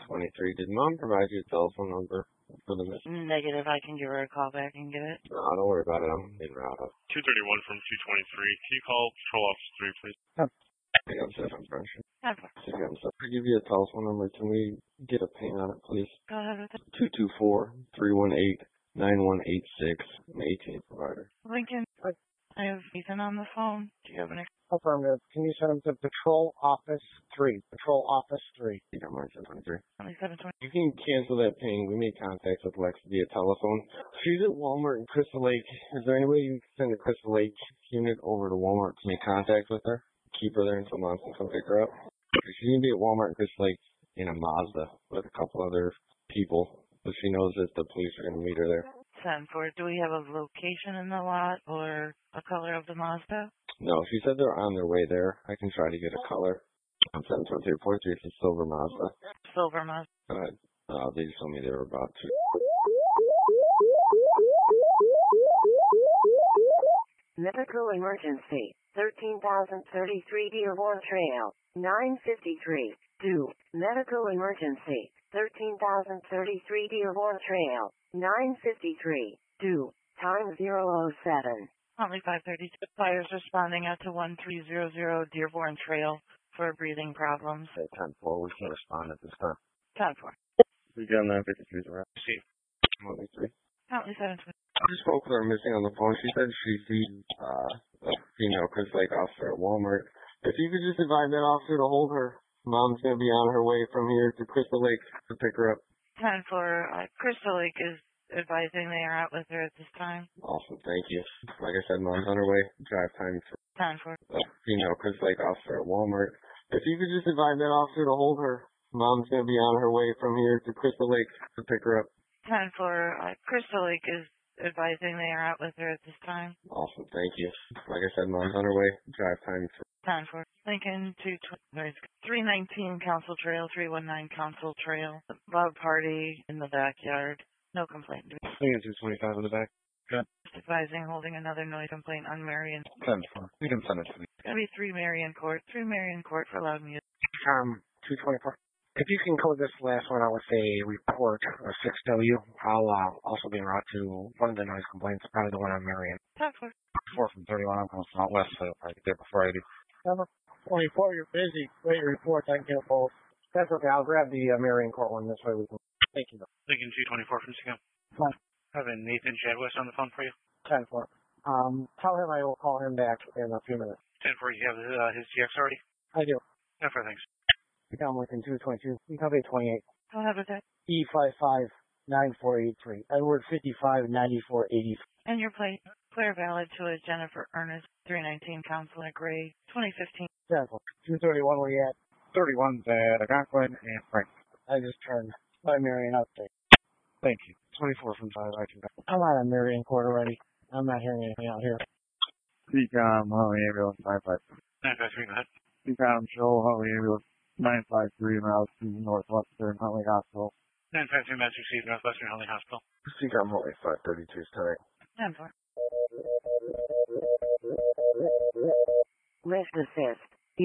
23. Did Mom provide you a telephone number for the mission? Negative. I can give her a call back and get it. No, don't worry about it. I'm in route up. 231 from 223. Can you call Patrol Officer 3, please? I'm set on function. Okay. I'll give you a telephone number. Can we get a ping on it, please? Go ahead with it. 224-318-9186. An AT&T provider. Lincoln, I have Ethan on the phone. Do you have an Affirmative. Can you send him to Patrol Office 3? Patrol Office 3. You got mine, 723. 720. You can cancel that ping. We made contact with Lex via telephone. She's at Walmart in Crystal Lake. Is there any way you can send the Crystal Lake unit over to Walmart to make contact with her? Keep her there until Mom can come pick her up. She's going to be at Walmart in Crystal Lake in a Mazda with a couple other people. But she knows that the police are going to meet her there. 10-4. Do we have a location in the lot or a color of the Mazda? No, she said they're on their way there. I can try to get a color. I'm 72343. It's a silver Mazda. Silver Mazda. They just told me they were about to. Medical emergency. 13,033 Dearborn Trail. 953. Do. Medical emergency. 13,033 Dearborn Trail. 953. Do. Time 007. Only 532. Fires responding out to 1300 Dearborn Trail for breathing problems. Okay, 10-4. We can respond at this time. 10-4. We got 953 around. See. 23. Only 720. I just spoke with her missing on the phone. She said she sees a female Chris Lake officer at Walmart. If you could just advise that officer to hold her. Mom's going to be on her way from here to Crystal Lake to pick her up. 10-4. Crystal Lake is advising they are out with her at this time. Awesome, thank you. Like I said, Mom's on her way. Drive time for 10-4. a female Chris Lake officer at Walmart. If you could just advise that officer to hold her. Mom's going to be on her way from here to Crystal Lake to pick her up. 10-4. Crystal Lake is advising they are out with her at this time. Awesome, thank you. Like I said, Mom's on her way. Drive time for 10-4. Lincoln 319 Council Trail, 319 Council Trail. Loud party in the backyard. No complaint. Lincoln 225 in the back. Good. Advising holding another noise complaint on Marion. 10-4. You can send it to me. It's going to be 3 Marion Court. 3 Marion Court for loud music. 224. If you can code this last one out with a report, or 6W, I'll also be en route to one of the noise complaints, probably the one on Marion. 10-4. 4 from 31. I'm coming from out west, so I'll probably get there before I do. Number 24, you're busy. Wait, report, I can get both. That's okay, I'll grab the Marion Court one this way we can. Thank you, though. Lincoln 224 from Secom. Fine. Having Nathan Chadwest on the phone for you. 10-4. Tell him I will call him back in a few minutes. 10-4, you have his GX already? I do. 10-4, thanks. I'm within 222. We have 28. I'll have it. E559483. Edward 559483. And your plate. Clear valid to a Jennifer Ernest, 319 Councilor Gray, 2015. 231, where you at? 31's at Algonquin and Frank. I just turned by Marion update. Thank you. 24 from 5. I can. I'm out of Marion Court already. I'm not hearing anything out here. Decom, Holly Ambulance 95. 953, go ahead. Decom, Shoal, Holly Ambulance 953 en route to Northwestern Huntley Hospital. 953, message received, Northwestern Huntley Hospital. Decom, Holly 532 tonight. 10-4. Lift assist.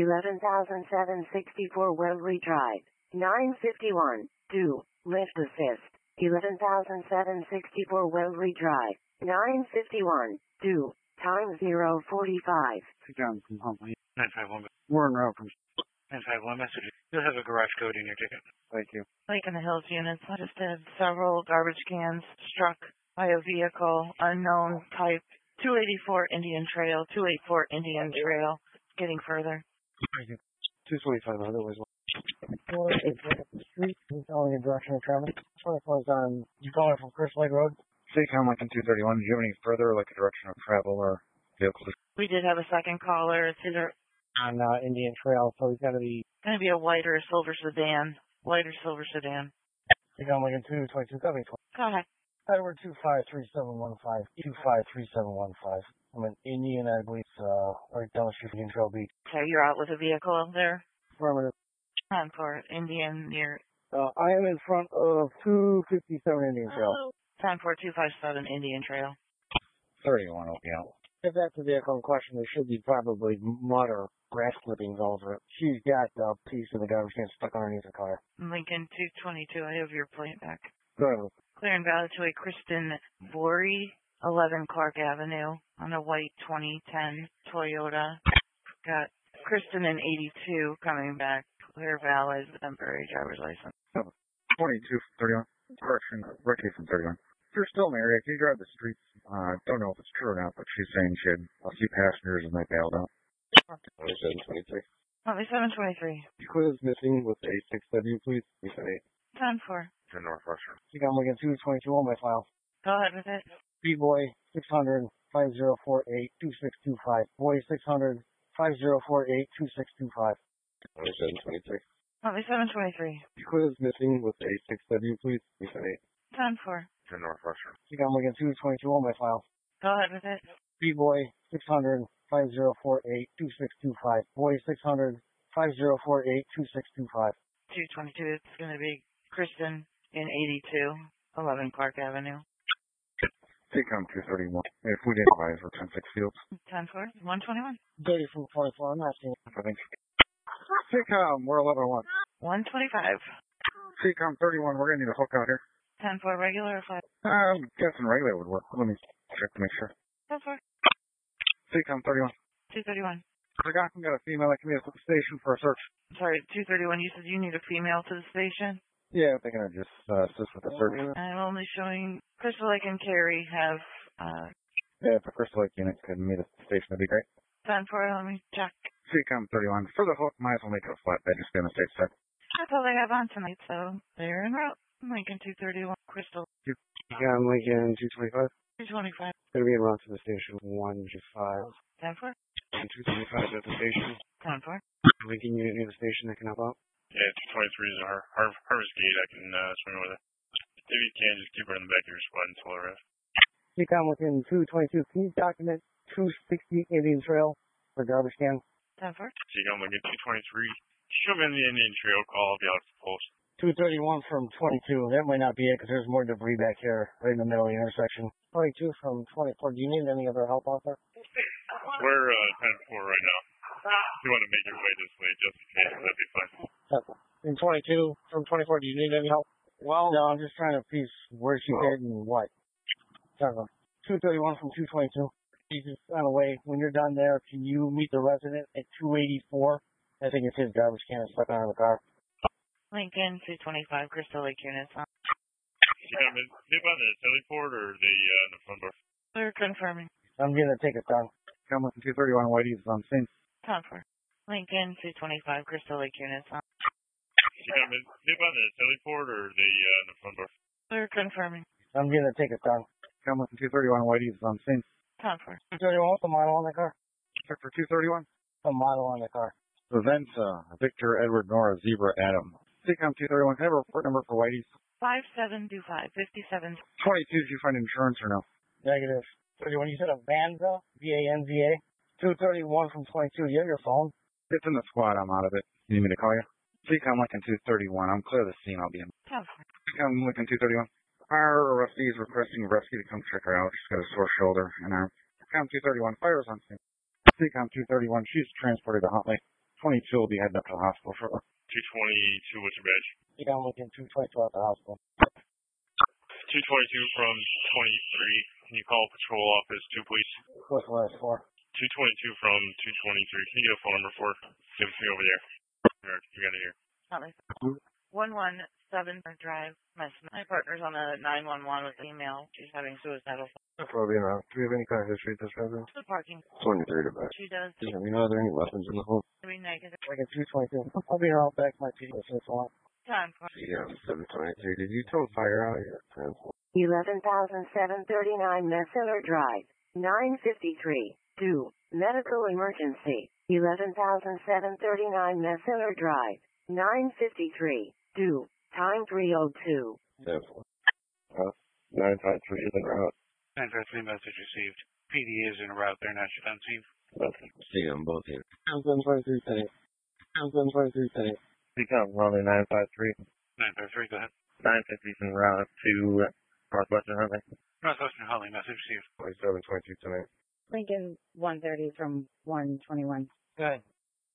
11,764 Wellesley Drive. 951. Do. Lift assist. 11,764 Wellesley Drive. 951. Do. Time 045. Decom from Huntley. 951. We're en route from 951, message. You'll have a garage code in your ticket. Thank you. Lake in the Hills units. I just had several garbage cans struck by a vehicle, unknown type. 284 Indian Trail, 284 Indian Trail. Getting further. 225, otherwise. Street, telling the direction of traffic. 24's on, going from Crystal Lake Road. Decom, Lincoln 231. Do you have any further, like a direction of travel or vehicle? We did have a second caller. It's either On Indian Trail, so he's got to be. going to be a whiter silver sedan. Whiter silver sedan. You're going like in 222, that'll be 20. Go ahead. Edward 253715, 253715. I'm in Indian, I believe, right down the street from Indian Trail Beach. Okay, you're out with a vehicle out there? Affirmative. Time for Indian near. I am in front of 257 Indian Trail. Time for 257 Indian Trail. 31 will be out. If that's the vehicle in question, there should be probably mud or grass clippings all over it. She's got a piece of the garbage can stuck underneath her car. Lincoln 222, I have your plate back. Go ahead. Clear and valid to a Kristen Borey, 11 Clark Avenue, on a white 2010 Toyota. Got Kristen in 82 coming back. Clear valid, temporary driver's license. 22 from 31. Correction, Ricky from 31. If you're still in the area, can you drive the streets? Don't know if it's true or not, but she's saying she had a few passengers and they bailed out. 2723. 723. Clear is missing with a 6W, please. You said 8. 10-4. To Northwestern. You got Lincoln 222 on my file. Go ahead with it. B-Boy 600 5048 2625. Boy 600 5048 2625. 2723. 723. Clear is missing with a 6W, please. You said 10-4. To Northwestern. You got Lincoln 222 on my file. Go ahead with it. B-Boy 600 5048 2625. Boy 600 5048 2625. 222, it's going to be Kristen in 82, 11 Clark Avenue. TCOM 231. If we didn't advise, we're 10-6 Fields. 10-4. 121. Dirty from 24. I'm not seeing it. I think. TCOM, we're 11-1. 125. TCOM 31, we're going to need a hook out here. 10-4 regular or 5? I'm guessing regular would work. Let me check to make sure. 10-4. TCOM 31. 231. Forgotten, got a female that can meet us at the station for a search. Sorry, 231, you said you need a female to the station? Yeah, they're going to just assist with the search. I'm only showing Crystal Lake and Carrie have, Yeah, if a Crystal Lake unit could meet us at the station, that'd be great. 10-4, let me check. TCOM 31. For the hook, might as well make it a flatbed, just be on the safe side. That's all they have on tonight, so they're en route. Lincoln 231, Crystal. You got Lincoln 225. 225. Gonna be en route to the station 125. 10-4. 225 at the station. 10-4. Lincoln unit near the station that can help out. Yeah, 223 is a Harvest Gate. I can swing over there. If you can, just keep her in the back of your squad until I arrive. You got Lincoln 222. Can you document 260 Indian Trail for garbage can? 10-4. TCOM Lincoln 223. Show me in the Indian Trail call. I'll be out at the post. 231 from 22. That might not be it because there's more debris back here, right in the middle of the intersection. 22 from 24. Do you need any other help out there? We're 10-4 right now. If you want to make your way this way, just in case, that'd be fine. In 22 from 24, do you need any help? Well, no, I'm just trying to piece where she hit and what. 231 from 222. He's just on the way. When you're done there, can you meet the resident at 284? I think it's his garbage can stuck under the car. Lincoln 225, Crystal Lake units on. Yeah, they by the teleport or the in the front door? They're confirming. I'm going to take it down. TCOM 231, Whitey's on scene. 10-4. Lincoln 225, Crystal Lake units on. Yeah, they by the teleport or the in the front door? They're confirming. I'm going to take it down. TCOM 231, Whitey's on scene. 10-4. 231, what's the model on the car? Check for 231. The model on the car. Event, Victor, Edward, Nora, Zebra, Adam. TCOM 231, can I have a report number for Whitey's? 5725, 57. 22, did you find insurance or no? Negative. 31, you said a Vanza? V-A-N-Z-A? 231 from 22. You have your phone? It's in the squad, I'm out of it. You need me to call you? TCOM Lincoln 231, I'm clear of the scene, I'll be in. 10-4. TCOM Lincoln 231. Our arrestee is requesting rescue to come check her out. She's got a sore shoulder and arm. TCOM 231, fire is on scene. TCOM 231, she's transported to Huntley. 22 will be heading up to the hospital shortly. 222, what's your badge? You got Lincoln 222 at the hospital. 222 from 23. Can you call patrol office 2, please? What's the last four? 222 from 223. Can you get a phone number for it? Give it to me over there. You got it here. 117 Drive. My partner's on a 911 with email. She's having suicidal thoughts. That's probably en route. Do we have any kind of history at this residence? The parking. 23 to back. She does. Yeah, you know, are there any weapons in the home? Be negative. Lincoln 222. I'll be right back. My PD is on. 10-4. Yeah, 723. Did you tone fire out? Yeah, 11,739 Messenger Drive. 953. 2. Medical emergency. 11,739 Messenger Drive. 953. 2. Time 302. 10-4. 953 is en route. 953 message received. PD is en route. They're not shut on scene. See them both here. 723 tank. 723 tank. TCOM Huntley 953. 953, go ahead. 950's en route to Northwestern Huntley. Northwestern Huntley, message received. 2722 tonight. Lincoln 130 from 121. Good.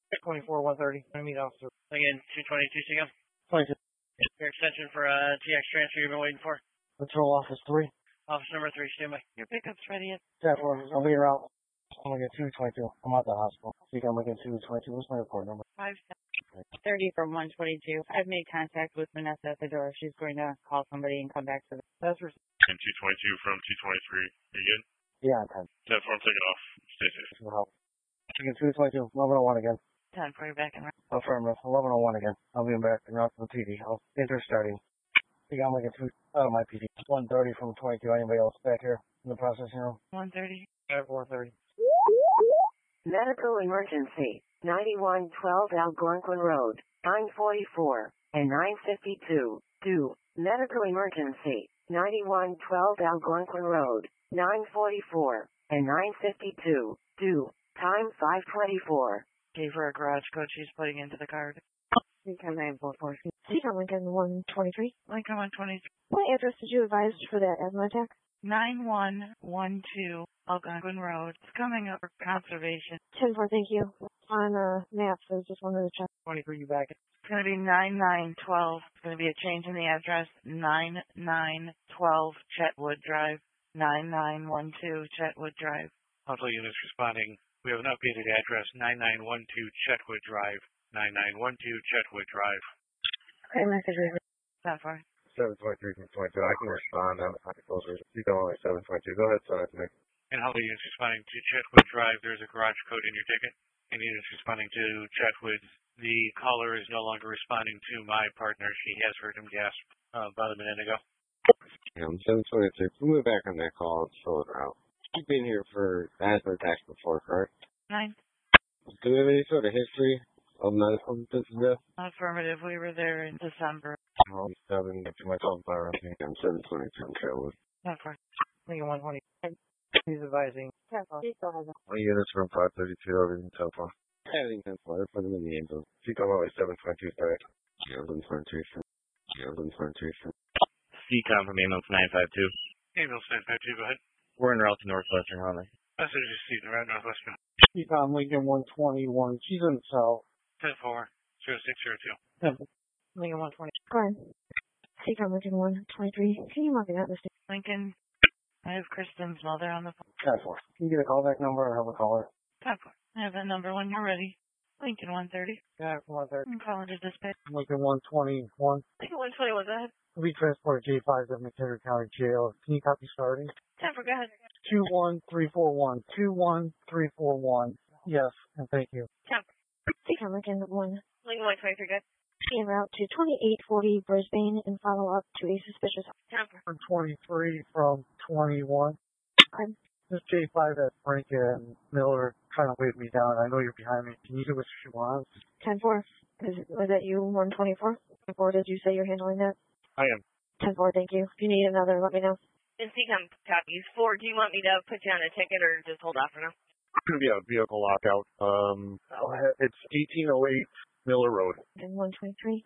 24, 130. I meet officer. Again, 222 Seagull. 22. Your extension for TX transfer you've been waiting for. Patrol office 3. Office number 3, standby. Your pickup's ready at 10-4. I'll be around. I'm going to get 222. I'm at the hospital. See, I'm going to get 222. What's my report number? 5:30 from 122. I've made contact with Vanessa at the door. She's going to call somebody and come back to the. That's for. And 222 from 223. You good? Yeah, I'm 10. 10-4, I'm taking off. Stay safe. For help. Again, 222. 1101 again. 10 for you back in. Affirmative. 1101 again. I'll be back and out to the PD. I'll enter starting. I think I'm going to get 2 out of my PD. 130 from 22. Anybody else back here in the processing room? 130. At 430. Medical emergency. 9112 Algonquin Road. 944 and 952. Do. Medical emergency. 9112 Algonquin Road. 944 and 952. Do. Time 5:24. Gave her a garage code she's putting into the card. Lincoln 944. Lincoln 123. Lincoln 123. What address did you advise for that asthma attack? 9112 Algonquin Road. It's coming up for conservation. 10-4, thank you. On maps, I just wanted to check. 23, you back. It's going to be 9912. It's going to be a change in the address. 9912 Chetwood Drive. 9912 Chetwood Drive. Hospital units responding. We have an updated address, 9912 Chetwood Drive. 9912 Chetwood Drive. Okay, message read. 10-4. 723 from 22. I can respond. I'm closer. You go only 722. Go ahead, son. And Hospital units responding to Chetwood Drive. There's a garage code in your ticket. And units responding to Chetwood. The caller is no longer responding to my partner. She has heard him gasp about a minute ago. Yeah, I'm 726. We'll move back on that call and fill it out. You've been here for asthma attacks before, correct? 9. Do we have any sort of history of medical business? Affirmative. We were there in December. 7 to myself by roughly. I'm 722 from Trailwood. 10-4. Lincoln 120. He's advising. 10-4. He still has it. All units from 532 over in Telfar. Everything 10-4. Put them in the ambulance. You come out with 722, sorry. Yeah, 722. Yeah, 722. CCOM from ambulance 952. Ambulance 952, go ahead. We're en route to Northwestern Highway. Message received around Northwestern. Econ Lincoln 121. She's in the south. 10-4, 0602. Lincoln 120. Go ahead. Econ Lincoln 123. Can you mark it out, Mr. Lincoln. I have Kristen's mother on the phone. 10-4. Can you get a callback number or have a caller? 10-4. I have that number when you're ready. Lincoln 130. Yeah, 130. I'm calling to dispatch. Lincoln 121. Lincoln 121, go ahead. We transported J5 to McHenry County Jail. Can you copy starting? 10-4, go ahead. 21341. 21341. Yes, and thank you. 10-4. Econ Lincoln 1. Lincoln 123, good. En route to 2840 Brisbane and follow up to a suspicious. 10-4. 23 from 21. Okay. This J5 at Frank and Miller trying to wave me down. I know you're behind me. Can you do what she wants? 10-4. Was that you, 124? Or did you say you're handling that? I am. 10-4, thank you. If you need another, let me know. And CCOM copies. 4, do you want me to put you on a ticket or just hold off for now? It's going to be a vehicle lockout. It's 1808 Miller Road. And 123.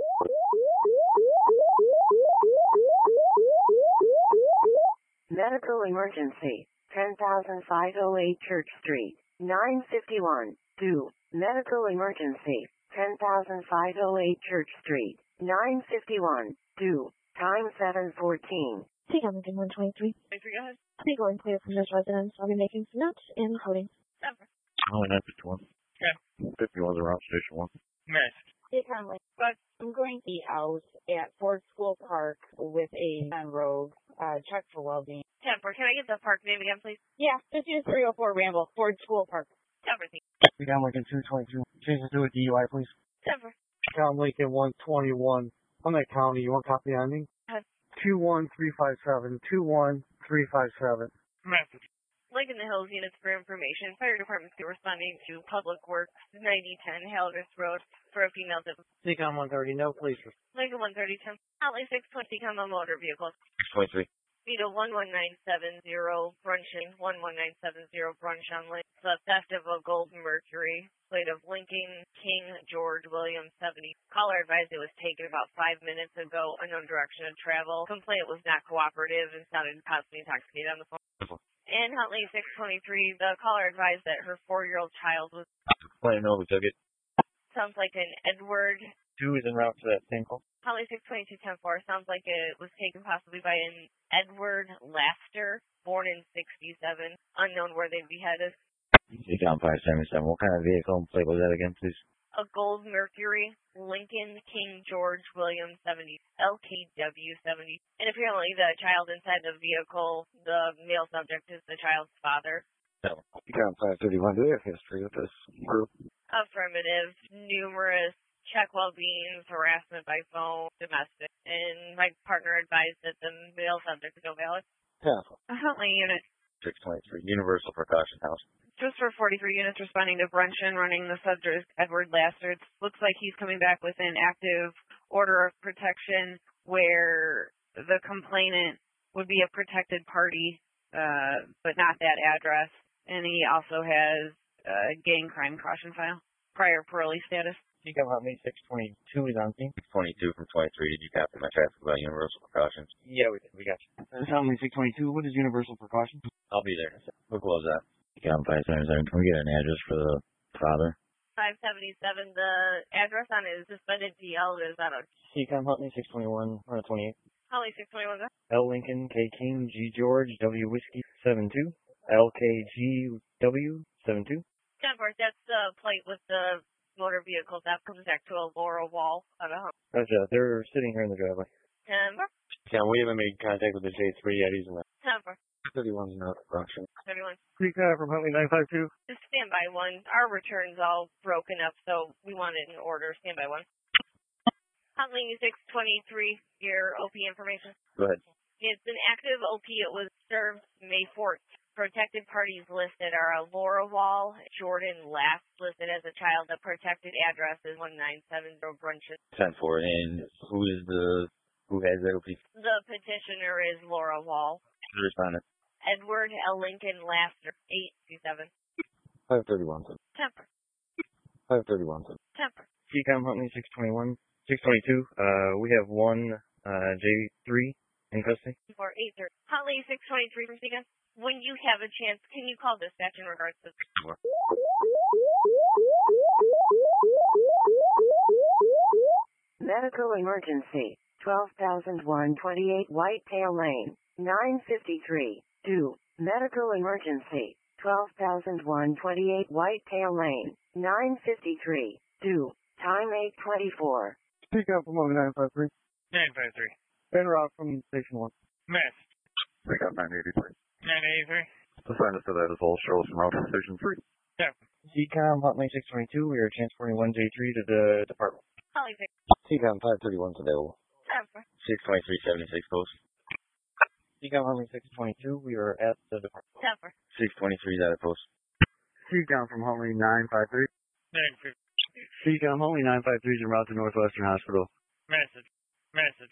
Medical emergency. 10,508 Church Street. 951. Do. Medical emergency. 10,508 Church Street. 951. Do. Time 7:14. Take on Lincoln 123. Go ahead. I'll be going clear from this residence. I'll be making some notes and coding. Oh, 951. Okay. 51's around Station 1. Nice. Hey, Conley. But I'm going to be out at Ford School Park with a non-rogue check for well-being. 10-4, can I get the park name again, please? Yeah, just use 304 Ramble, Ford School Park. 10-4. Econ Lincoln 222. Change it to a DUI, please. 10-4. Econ Lincoln 121. On that county, you want copy on me? 21357. 21357. Message. Lincoln Hills units for information. Fire departments are responding to Public Works 9010 Haldris Road for a female dip. Econ 130. No police. Lincoln 130 10. Outlay 620 become a motor vehicle. 23. Vito 11970 Brunchin 11970 Brunchon Lane. The theft of a gold Mercury. Plate of Lincoln King George William 70. Caller advised it was taken about 5 minutes ago. Unknown direction of travel. Complaint was not cooperative and sounded possibly intoxicated on the phone. And Huntley 623, the caller advised that her 4-year-old child was. Let him know we took it. Sounds like an Edward. 2 is en route to that same call. Holly 622-10-4. Sounds like it was taken possibly by an Edward Laster, born in 67. Unknown where they'd be headed. Seacom 577. What kind of vehicle and plate was that again, please? A gold Mercury, Lincoln King George William 70, LKW 70. And apparently the child inside the vehicle, the male subject is the child's father. No. Seacom 531, do they have history with this group? Affirmative, numerous check well-being, harassment by phone, domestic. And my partner advised that the male subject is no valid. Yeah. Huntley unit. 623. Universal Precaution House. Just for 43 units responding to Brunson, running the subject Edward Laster. Looks like he's coming back with an active order of protection where the complainant would be a protected party, but not that address. And he also has a gang crime caution file, prior parolee status. Seacom Huntley 622 is on scene. 622 from 23. Did you copy my traffic about Universal Precautions? Yeah, we did. We got you. Huntley 622. What is Universal Precautions? I'll be there. What was that? Seacom 577. Can we get an address for the father? 577. The address on it is suspended DL. Is that a Seacom Huntley 621. Run 28. Holly 621? L Lincoln, K King, G George, W Whiskey 72. LKGW 72. 10-4. That's the plate with the motor vehicle that comes back to a Laura Wall on a home. Gotcha. They're sitting here in the driveway. 10-4. Yeah, we haven't made contact with the J3 yet. He's in the 10-4. 31's not production. 31. Seacom from Huntley 952. Just standby one. Our return's all broken up, so we want it in order. Standby one. Huntley 623, your OP information. Go ahead. It's an active OP. It was served May 4th. Protected parties listed are Laura Wall, Jordan Last, listed as a child. The protected address is 1970 Brunson. 10-4. And who has the OP? The petitioner is Laura Wall. The respondent. Edward L. Lincoln Laster, 827. 531. Temper. 531. Temper. Seacom Huntley 621. 622. We have one J3 in custody. 483. Huntley 623 from Seacom. When you have a chance, can you call dispatch in regards to this? Medical emergency. 12,128 Whitetail Lane. 953. Do. Medical emergency. 12,128 Whitetail Lane. 953. Do. Time 8:24. Speak up from 953. 953. En route from Station 1. Missed. Pick up 983. 983. Assign us to that as well. Show us en route from Station 3. Yeah. Seacom Huntley 622. We are transporting one J3 to the department. Holly 6. Seacom 531's available. Temper. 623-76 post. Seacom Huntley 622. We are at the department. Temper. 623 is at a post. Seacom from Huntley 953. 950. Seacom Huntley 953 is en route to Northwestern Hospital. Message. Message.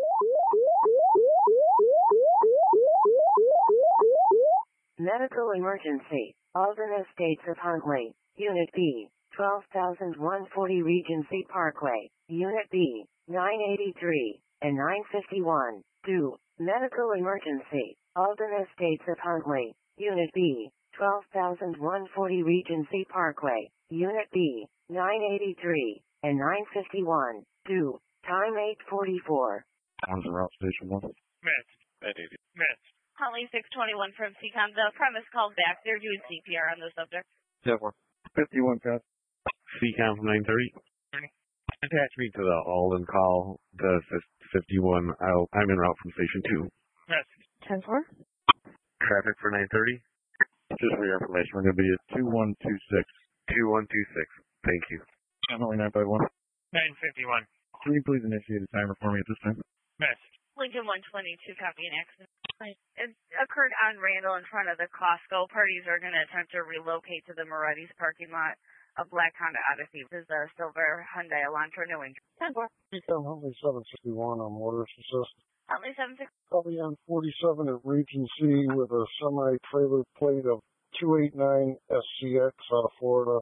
Medical emergency. Alden Estates of Huntley. Unit B. 12,140 Regency Parkway. Unit B. 983 and 951. Do. Medical emergency. Alden Estates of Huntley. Unit B. 12,140 Regency Parkway. Unit B. 983 and 951. Do. Time 8:44. One's en route Station 1. Missed. 980. Missed. Holly 621 from Seacom. The premise called back. They're doing CPR on the subject. 51 Scott. Seacom from 930. Attach me to the Alden call, the 51. I'm en route from Station 2. Message. 10-4. Traffic for 930. Just for your information, we're going to be at 2126. 2126. Thank you. Huntley 951. 951. Can you please initiate a timer for me at this time? Message. Lincoln 122, copy an accident. It occurred on Randall in front of the Costco. Parties are going to attempt to relocate to the Moretti's parking lot. A black Honda Odyssey. This is a silver Hyundai Elantra, no injury. 10-4. Seacom Huntley 761 on Mortars Assist. Huntley 76. Probably on 47 at Regency with a semi-trailer plate of 289 SCX out of Florida,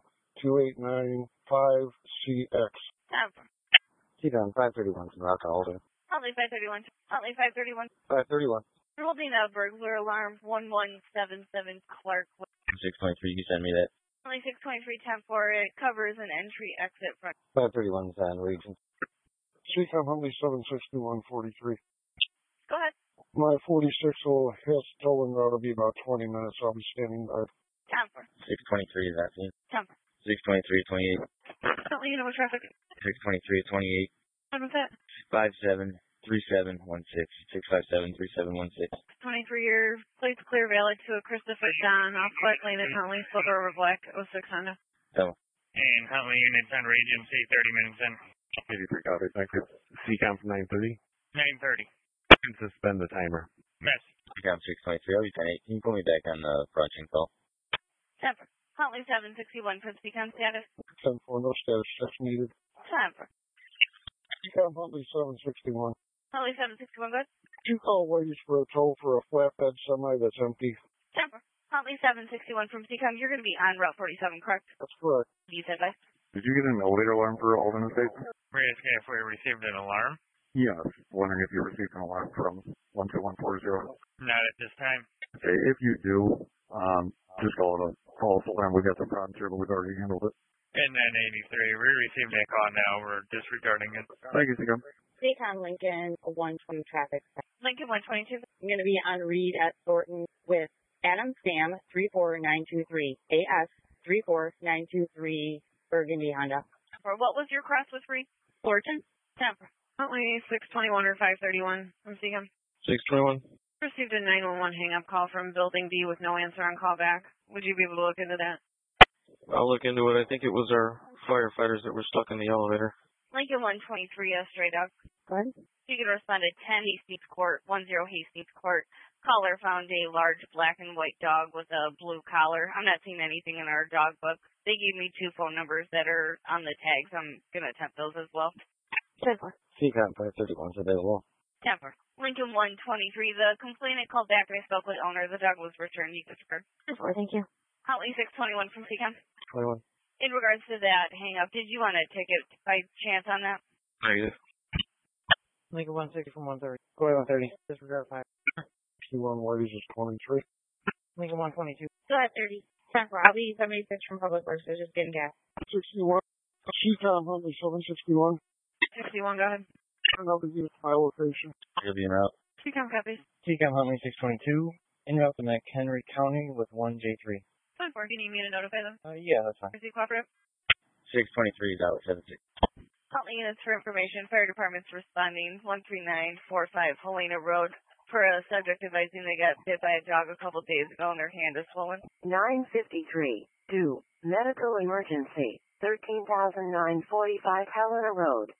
2895CX. 10-4. Seacom 531's en route to Alden. Huntley 531. Huntley 531. 531. We're holding a burglar alarm 1177 Clark. 623. You can send me that. Only 623 10-4. It covers an entry exit front. 531 San Region. CCOM Huntley 76143. Go ahead. My 46 will hit towing route. It'll be about 20 minutes. I'll be standing by. 10-4. 623 is that scene? 10-4. 623 28. Huntley, you know what traffic? 623 28. What was that? 573716. 6573716. 23-year plates clear valid to a Christopher Don off Black Lane at Huntley, silver over black, 06 Honda. So. And Huntley units on Regency, 30 minutes in. 83 copy, thank you. CCOM from 930. 9:30. And suspend the timer. Miss. CCOM 623, I'll be 10-8. Can you pull me back on the branching call? 10-4. Huntley 761 from CCOM status. 10-4, no status checks needed. 10-4. CCOM Huntley 761. Huntley 761, good. 2 call waits for a tow for a flatbed semi that's empty. 10-4. Huntley 761 from CCOM. You're going to be on Route 47, correct? That's correct. You said that. Did you get an elevator alarm for Alden Estates? We're asking if we received an alarm. Yes. Wondering if you received an alarm from 12140. Not at this time. Okay, if you do, just call it a false alarm. We got the problem here, but we've already handled it. And then 83. We received that call now. We're disregarding it. Thank you, Sigum. CCOM Lincoln 120 traffic. Lincoln 122. I'm going to be on read at Thornton with Adam Sam 34923, AS 34923, Burgundy Honda. What was your cross with Reed? Thornton? 10-4. Huntley 621 or 531 from CCOM. 621. Received a 911 hang-up call from Building B with no answer on callback. Would you be able to look into that? I'll look into it. I think it was our firefighters that were stuck in the elevator. Lincoln 123, straight up. Good. You can respond to 10 Hastings Court, 10 Hastings Court. Caller found a large black and white dog with a blue collar. I'm not seeing anything in our dog book. They gave me 2 phone numbers that are on the tags. I'm going to attempt those as well. 10-4. CCOM 531 is available. 10-4. Lincoln 123, the complainant called back and I spoke with owner. The dog was returned. You can disregard. 10-4, thank you. Huntley 621 from CCOM. 21. In regards to that hang-up, did you want a ticket by chance on that? Negative. Lincoln 160 from 130. Go ahead, 130. Disregard 5. P1 Ladies is 23. Lincoln 122. Go ahead, 30. 10-4. I'll be 76 from Public Works. They're just getting gas. 61. CCOM Huntley 761. 61, go ahead. Another unit my location. You'll be in route. CCOM copies. CCOM Huntley 622. En route to McHenry County with 1J3. 10-4. Do you need me to notify them? Yeah, that's fine. Is he cooperative? 623 is out 76. Huntley units for information. Fire department's responding. 13945 Helena Road for a subject advising they got bit by a dog a couple days ago and their hand is swollen. 953. Do. Medical emergency. 13,945 Helena Road.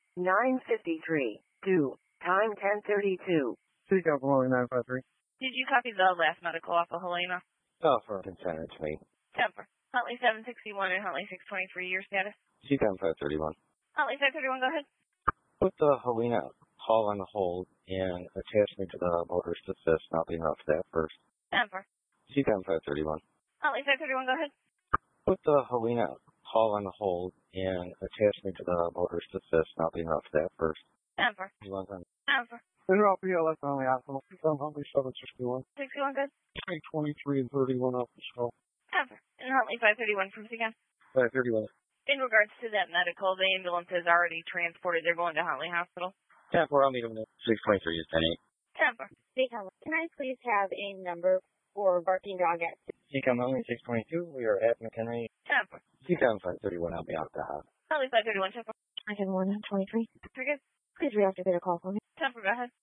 953. Do. Time 10:32. CCOM from 953. Did you copy the last medical off of Helena? Oh, for consent to me. 10-4. Huntley 761 and Huntley 623, your status? CCOM 531. Huntley 531, go ahead. Put the Helena call on the hold and attach me to the motorist assist, not being route to that first. 10-4. CCOM 531. Huntley 531, go ahead. Put the Helena call on the hold and attach me to the motorist assist, not being route to that first. 10-4. 10-4. En route BLS only hospital. CCOM Huntley 761. 61, good. 23 and 31 off the skull. 10-4. And Huntley 531 from CCOM. 531. In regards to that medical, the ambulance is already transported. They're going to Huntley Hospital. 10-4, I'll meet them there. 623 is 10-8. 10-4. CCOM, can I please have a number for barking dog at CCOM Huntley 622. We are at McHenry. 10-4. CCOM 531, I'll be out the house. Huntley 531, 10-4. Lincoln 123. Very good. Please reactivate a call for me. 10-4, go ahead.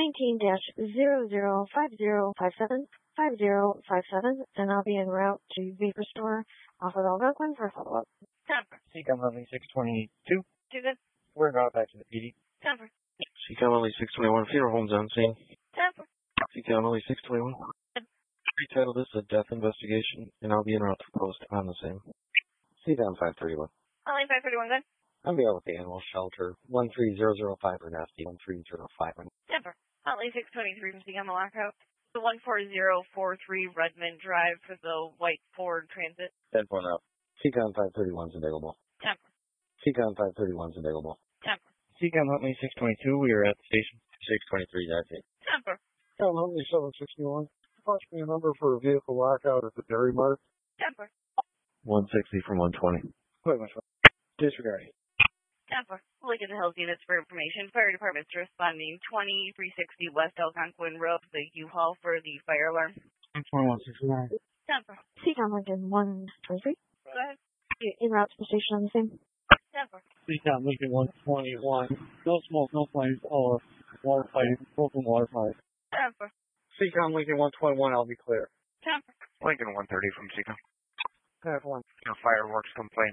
19-005057. 5057, and I'll be en route to Vapor Store off of Algonquin for a follow-up. 10-4. CCOM Huntley 622. Too good. We're going back to the PD. 10-4. CCOM Huntley 621, funeral home's on scene. 10-4. CCOM Huntley 621. Retitle this a death investigation, and I'll be en route to post on the same. CCOM 531. Huntley 531, good. I'll be out with the animal shelter. 13005 or nasty 13005. 10-4. Huntley 623 from CCOM Lockout. The 14043 Redmond Drive for the white Ford Transit. 10-4 route. CCOM 531 is available. 10-4. CCOM 531 is available. 10-4. CCOM Huntley 622. We are at the station. 623, that's it. 10-4. CCOM Huntley 761. Punch me a number for a vehicle lockout at the Dairy Mart. 10-4. 160 from 120. Wait, much. Disregard. 10-4. Lincoln Hills units for information. Fire department's responding 2360 West Algonquin Road, the U-Haul for the fire alarm. 2169. 10-4. CCOM Lincoln 123. Go ahead. En route to the station on the same. 10-4. CCOM Lincoln 121. No smoke, no flames, or water fighting. Broken water fight. 10-4. CCOM Lincoln 121, I'll be clear. 10-4. Lincoln 130 from CCOM. F1. Fireworks complaint.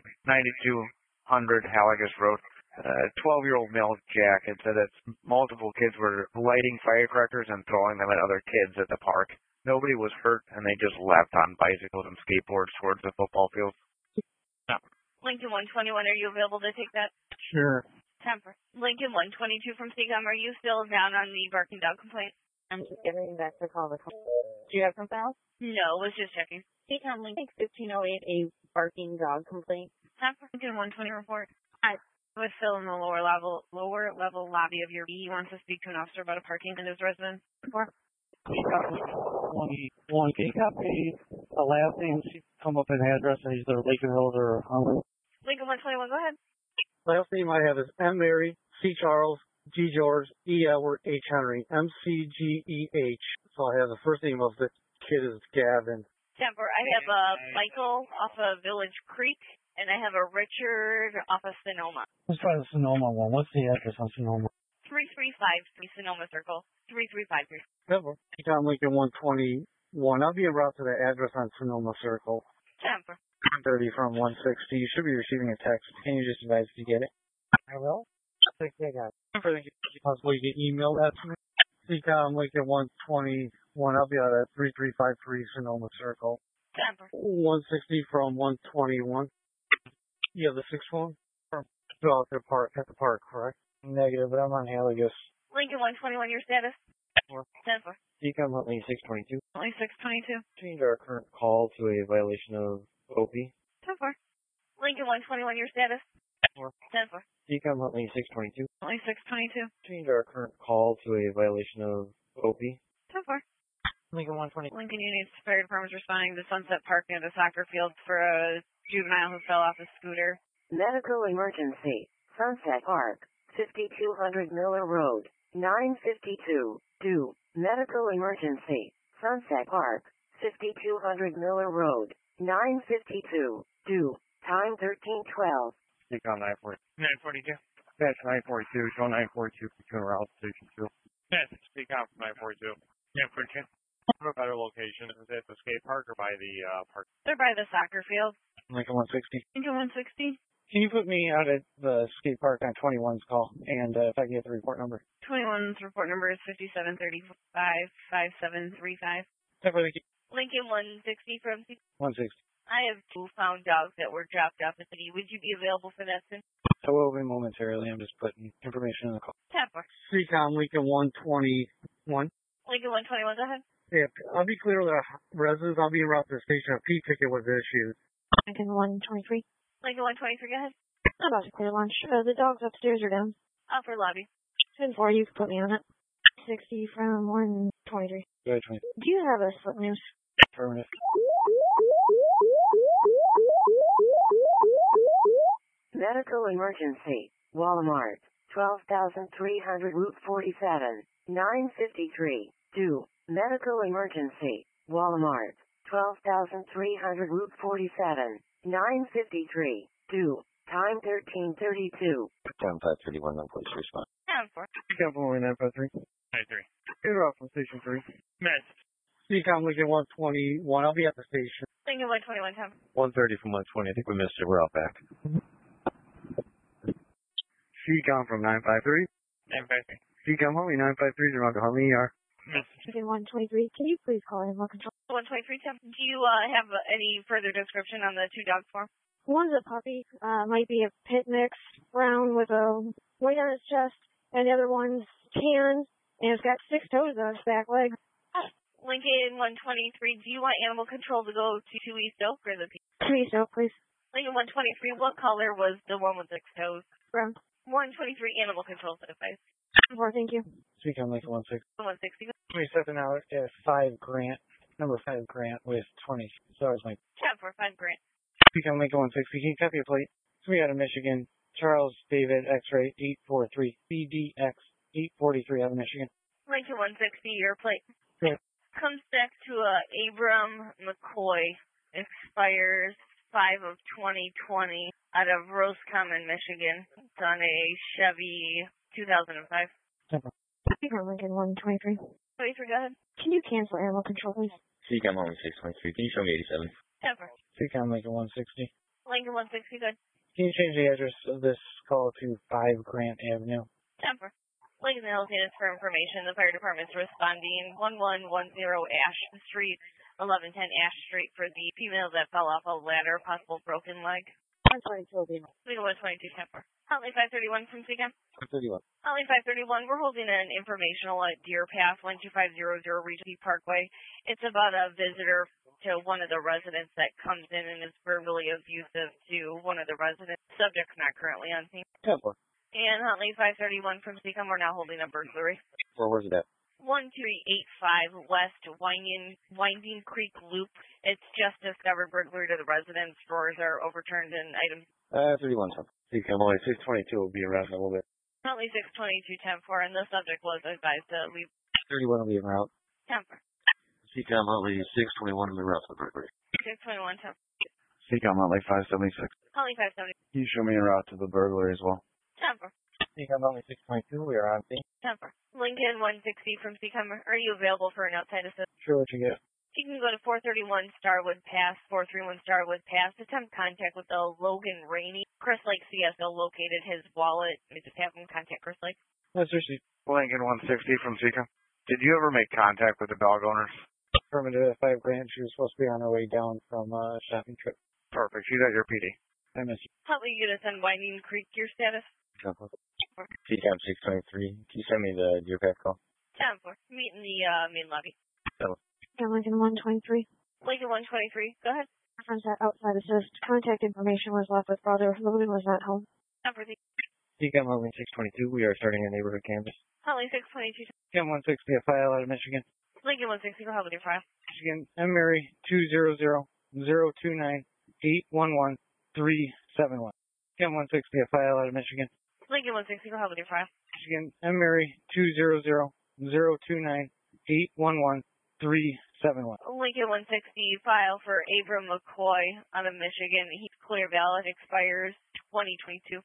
9200 Halligus Road. 12-year-old male Jack had said that multiple kids were lighting firecrackers and throwing them at other kids at the park. Nobody was hurt, and they just left on bicycles and skateboards towards the football field. Lincoln 121, are you available to take that? Sure. 10-4. Lincoln 122 from CCOM, are you still down on the barking dog complaint? I'm just getting back to call the call. Do you have something else? No, was just checking. CCOM Lincoln 1508, a barking dog complaint. 10-4. Lincoln 120 report. Hi. Was still in the lower level lobby of your B. He wants to speak to an officer about a parking in his residence. 4. CCOM 21. Can you copy the last name? Come up an address and either Lincoln Hills or Hunter. Lincoln 121, go ahead. Last name I have is M. Mary, C. Charles, G. George, E. Edward, H. Henry, M-C-G-E-H. So I have the first name of the kid is Gavin. 10-4. I have Michael off of Village Creek, and I have a Richard off of Sonoma. Let's try the Sonoma one. What's the address on Sonoma? 3353 Sonoma Circle. 3353. CCOM Lincoln 121. I'll be en route to the address on Sonoma Circle. 10-4. 130 from 160. You should be receiving a text. Can you just advise if you get it? I will. I think I got it. For the possibly get emailed that to me. CCOM Lincoln 121. I'll be out at 3353 Sonoma Circle. 10-4. 160 from 121. You have the 6 phone? Still at the park, correct? Negative, but I'm on Halligus. Lincoln 121, your status? 10-4. CCOM Huntley 622. Only 622. Change our current call to a violation of OP. 10-4. Lincoln 121, your status? 10-4. CCOM Huntley 622. Only 622. Change our current call to a violation of OP. 10-4. Lincoln 120. Lincoln Units Fire Department is responding to Sunset Park near the soccer field for a juvenile who fell off a scooter. Medical emergency. Sunset Park, 5200 Miller Road, 952. Due. Medical emergency. Sunset Park, 5200 Miller Road, 952. Due. Time 13:12. CCOM 942. 942. That's 942. Show 942 for route station 2. Yes, CCOM 942. 942. A better location. Is it the skate park or by the park? They're by the soccer field. Lincoln 160. Lincoln 160. Can you put me out at the skate park on 21's call? And if I can get the report number. 21's report number is 5735-5735. Lincoln 160 from 160. I have 2 found dogs that were dropped off at the city. Would you be available for that soon? I will be momentarily. I'm just putting information in the call. 10-4. CCOM Lincoln 121. Lincoln 121, go ahead. Yeah, I'll be clear with the residents. I'll be en route to the station. A P ticket was issued. Lincoln 123. Lincoln 123, go ahead. I'm about to clear lunch. The dogs upstairs are down. Upper lobby. 10-4, you can put me on it. 60 from 123. Go ahead, 20. Do you have a slip news? Affirmative. Medical emergency. Walmart, 12,300 Route 47, 953. Due. Medical emergency. Walmart, 12,300 Route 47, 953. Due. Time 13:32. 10531, no police response. 10-4. CCOM 953. 93. En route from station 3. Missed. CCOM Lincoln 121. I'll be at the station. Lincoln 121, 10. 130 from 120. I think we missed it. We're out back. CCOM from 953. 953. CCOM Huntley 953 is around to Huntley ER. Lincoln 123. Can you please call animal control? 123, 10. Do you have any further description on the 2 dog form? One's a puppy. Might be a pit mix, brown with a white on its chest, and the other one's tan, and it's got 6 toes on its back leg. Lincoln 123, do you want animal control to go to East Oak or the P? To East Oak, please. Lincoln 123, what color was the one with 6 toes? Brown. 123, animal control certified. 4, thank you. CCOM Lincoln 160. 160. 27 out at 5 Grant. Number 5 Grant with 20. Sorry, Mike. 10-4, 5 Grant. Beacon Lincoln 160, can you copy a plate? We out of Michigan, Charles David X-ray 843, BDX 843 out of Michigan. Lincoln 160, your plate. Good. Comes back to Abram McCoy, expires 5 of 2020 out of Roscommon, Michigan. It's on a Chevy 2005. Beacon Lincoln 123. 23, go ahead. Can you cancel animal control, please? Seacom only 623. Can you show me 87? Temper. Beacon Lincoln 160. Lincoln 160, good. Can you change the address of this call to 5 Grant Avenue? Temper. Lincoln Hills units for information. The fire department's responding 1110 Ash Street, 1110 Ash Street for the female that fell off a ladder, possible broken leg. 122. Legal 122 Temper. Huntley 531 from Seacom. 31. Huntley 531, we're holding an informational at Deer Path, 12500 Regency Parkway. It's about a visitor to one of the residents that comes in and is verbally abusive to one of the residents. Subject's not currently on scene. Temper. And Huntley 531 from Seacom, we're now holding a burglary. Where's it at? 1385 West Winding Creek Loop. It's just discovered burglary to the residence. Drawers are overturned and items. 31 Temper. Beacon only 622 will be around in a little bit. Huntley 622-10-4, and the subject was advised to leave. 31 will be en route. Temper. Seacom Huntley 621 will be around for the burglary. 621 Temper. Seacom Huntley 576. Huntley 570. Can you show me en route to the burglary as well? Temper. Beacon only 622, we are on scene. Temper. Lincoln 160 from Seacom, are you available for an outside assist? Sure, what you get. You can go to 431 Starwood Pass, 431 Starwood Pass. Attempt contact with the Logan Rainey. Chris Lake CSO located his wallet. We just have him contact Chris Lake. That's received. Lincoln 160 from Seacom. Did you ever make contact with the dog owners? Affirmative at 5 Grant. She was supposed to be on her way down from a shopping trip. Perfect. She's at your PD. I miss you. How about you get us on Winding Creek, your status? Seacom 623. Can you send me the Deer Path call? 10-4. Meet in the main lobby. Beacon Lincoln 123. Lincoln 123. Go ahead. Reference at outside assist. Contact information was left with brother. Logan was not home. Number 3. Beacon only 622, we are starting a neighborhood canvas. Huntley 622. Beacon 160, a file out of Michigan. Lincoln 160, go ahead with your file. Michigan, M. Mary 200-029-811-371. Beacon 160, a file out of Michigan. Lincoln 160, go ahead with your file. Michigan, M. Mary 200-029-811-371. Lincoln 160, file for Abram McCoy out of Michigan. He's clear valid, expires 2022.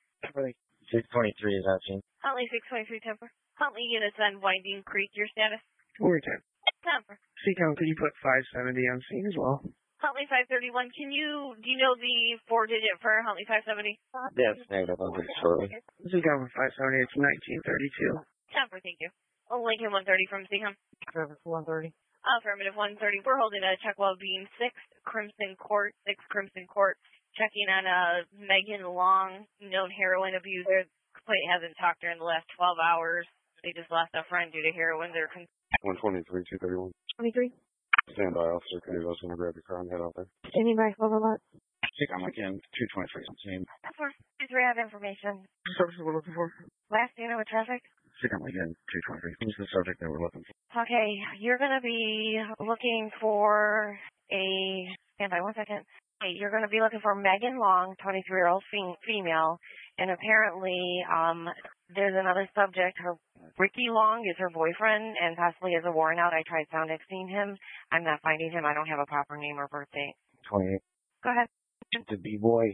623 is out, seen. Huntley 623 Temper. Huntley units on Winding Creek, your status? Overtime. Temper. Seacom, could you put 570 on scene as well? Huntley 531, do you know the 4-digit for Huntley 570? Yes, negative. I'll get it shortly. Seacom 570, it's 1932. Temper, thank you. Lincoln 130 from Seacom. Traffic 130. Affirmative 130. We're holding a check while being 6 Crimson Court, checking on Megan Long, known heroin abuser. Plate hasn't talked to her in the last 12 hours. They just lost a friend due to heroin. They're 123, 231. 23. Stand by, officer. Can you just want to grab your car and head out there? Standing by, overload. Seacom again, 223 on scene. That's where we have information. Service we're looking for? Last unit with traffic. Seacom again, 223. Who's the subject that we're looking for? Okay, you're going to be looking for stand by 1 second. Hey, you're going to be looking for Megan Long, 23-year-old female, and apparently there's another subject. Ricky Long is her boyfriend and possibly has a warrant out. I tried sound Xing him. I'm not finding him. I don't have a proper name or birthday. 28. Go ahead. The B-boy,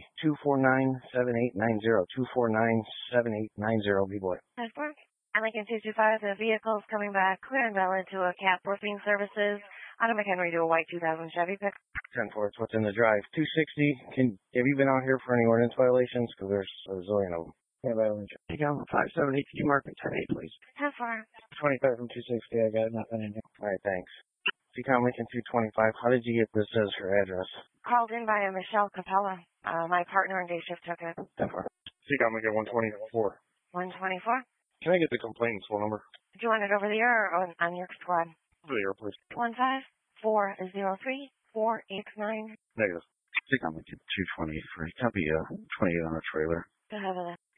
249-7890. 249-7890, B-boy. That's work. On Lincoln 225, the vehicle's coming back clear and valid to a CAT roofing services. Out of McHenry to a white 2000 Chevy pick. 10-4, it's what's in the drive. 260, have you been out here for any ordinance violations? Because there's a zillion of them. Yeah, violation. Seacom 570, could you mark it 10-8, please? How far? 25 from 260, I got nothing in here. All right, thanks. Seacom Lincoln 225, how did you get this as her address? Called in by a Michelle Capella. My partner on day shift took it. 10-4. Seacom Lincoln 124. 124? Can I get the complainant's phone number? Do you want it over the air or on your squad? Over the air, please. 15403-489. Negative. Seacom Lincoln 223. Copy 28 on a trailer. Go ahead with it.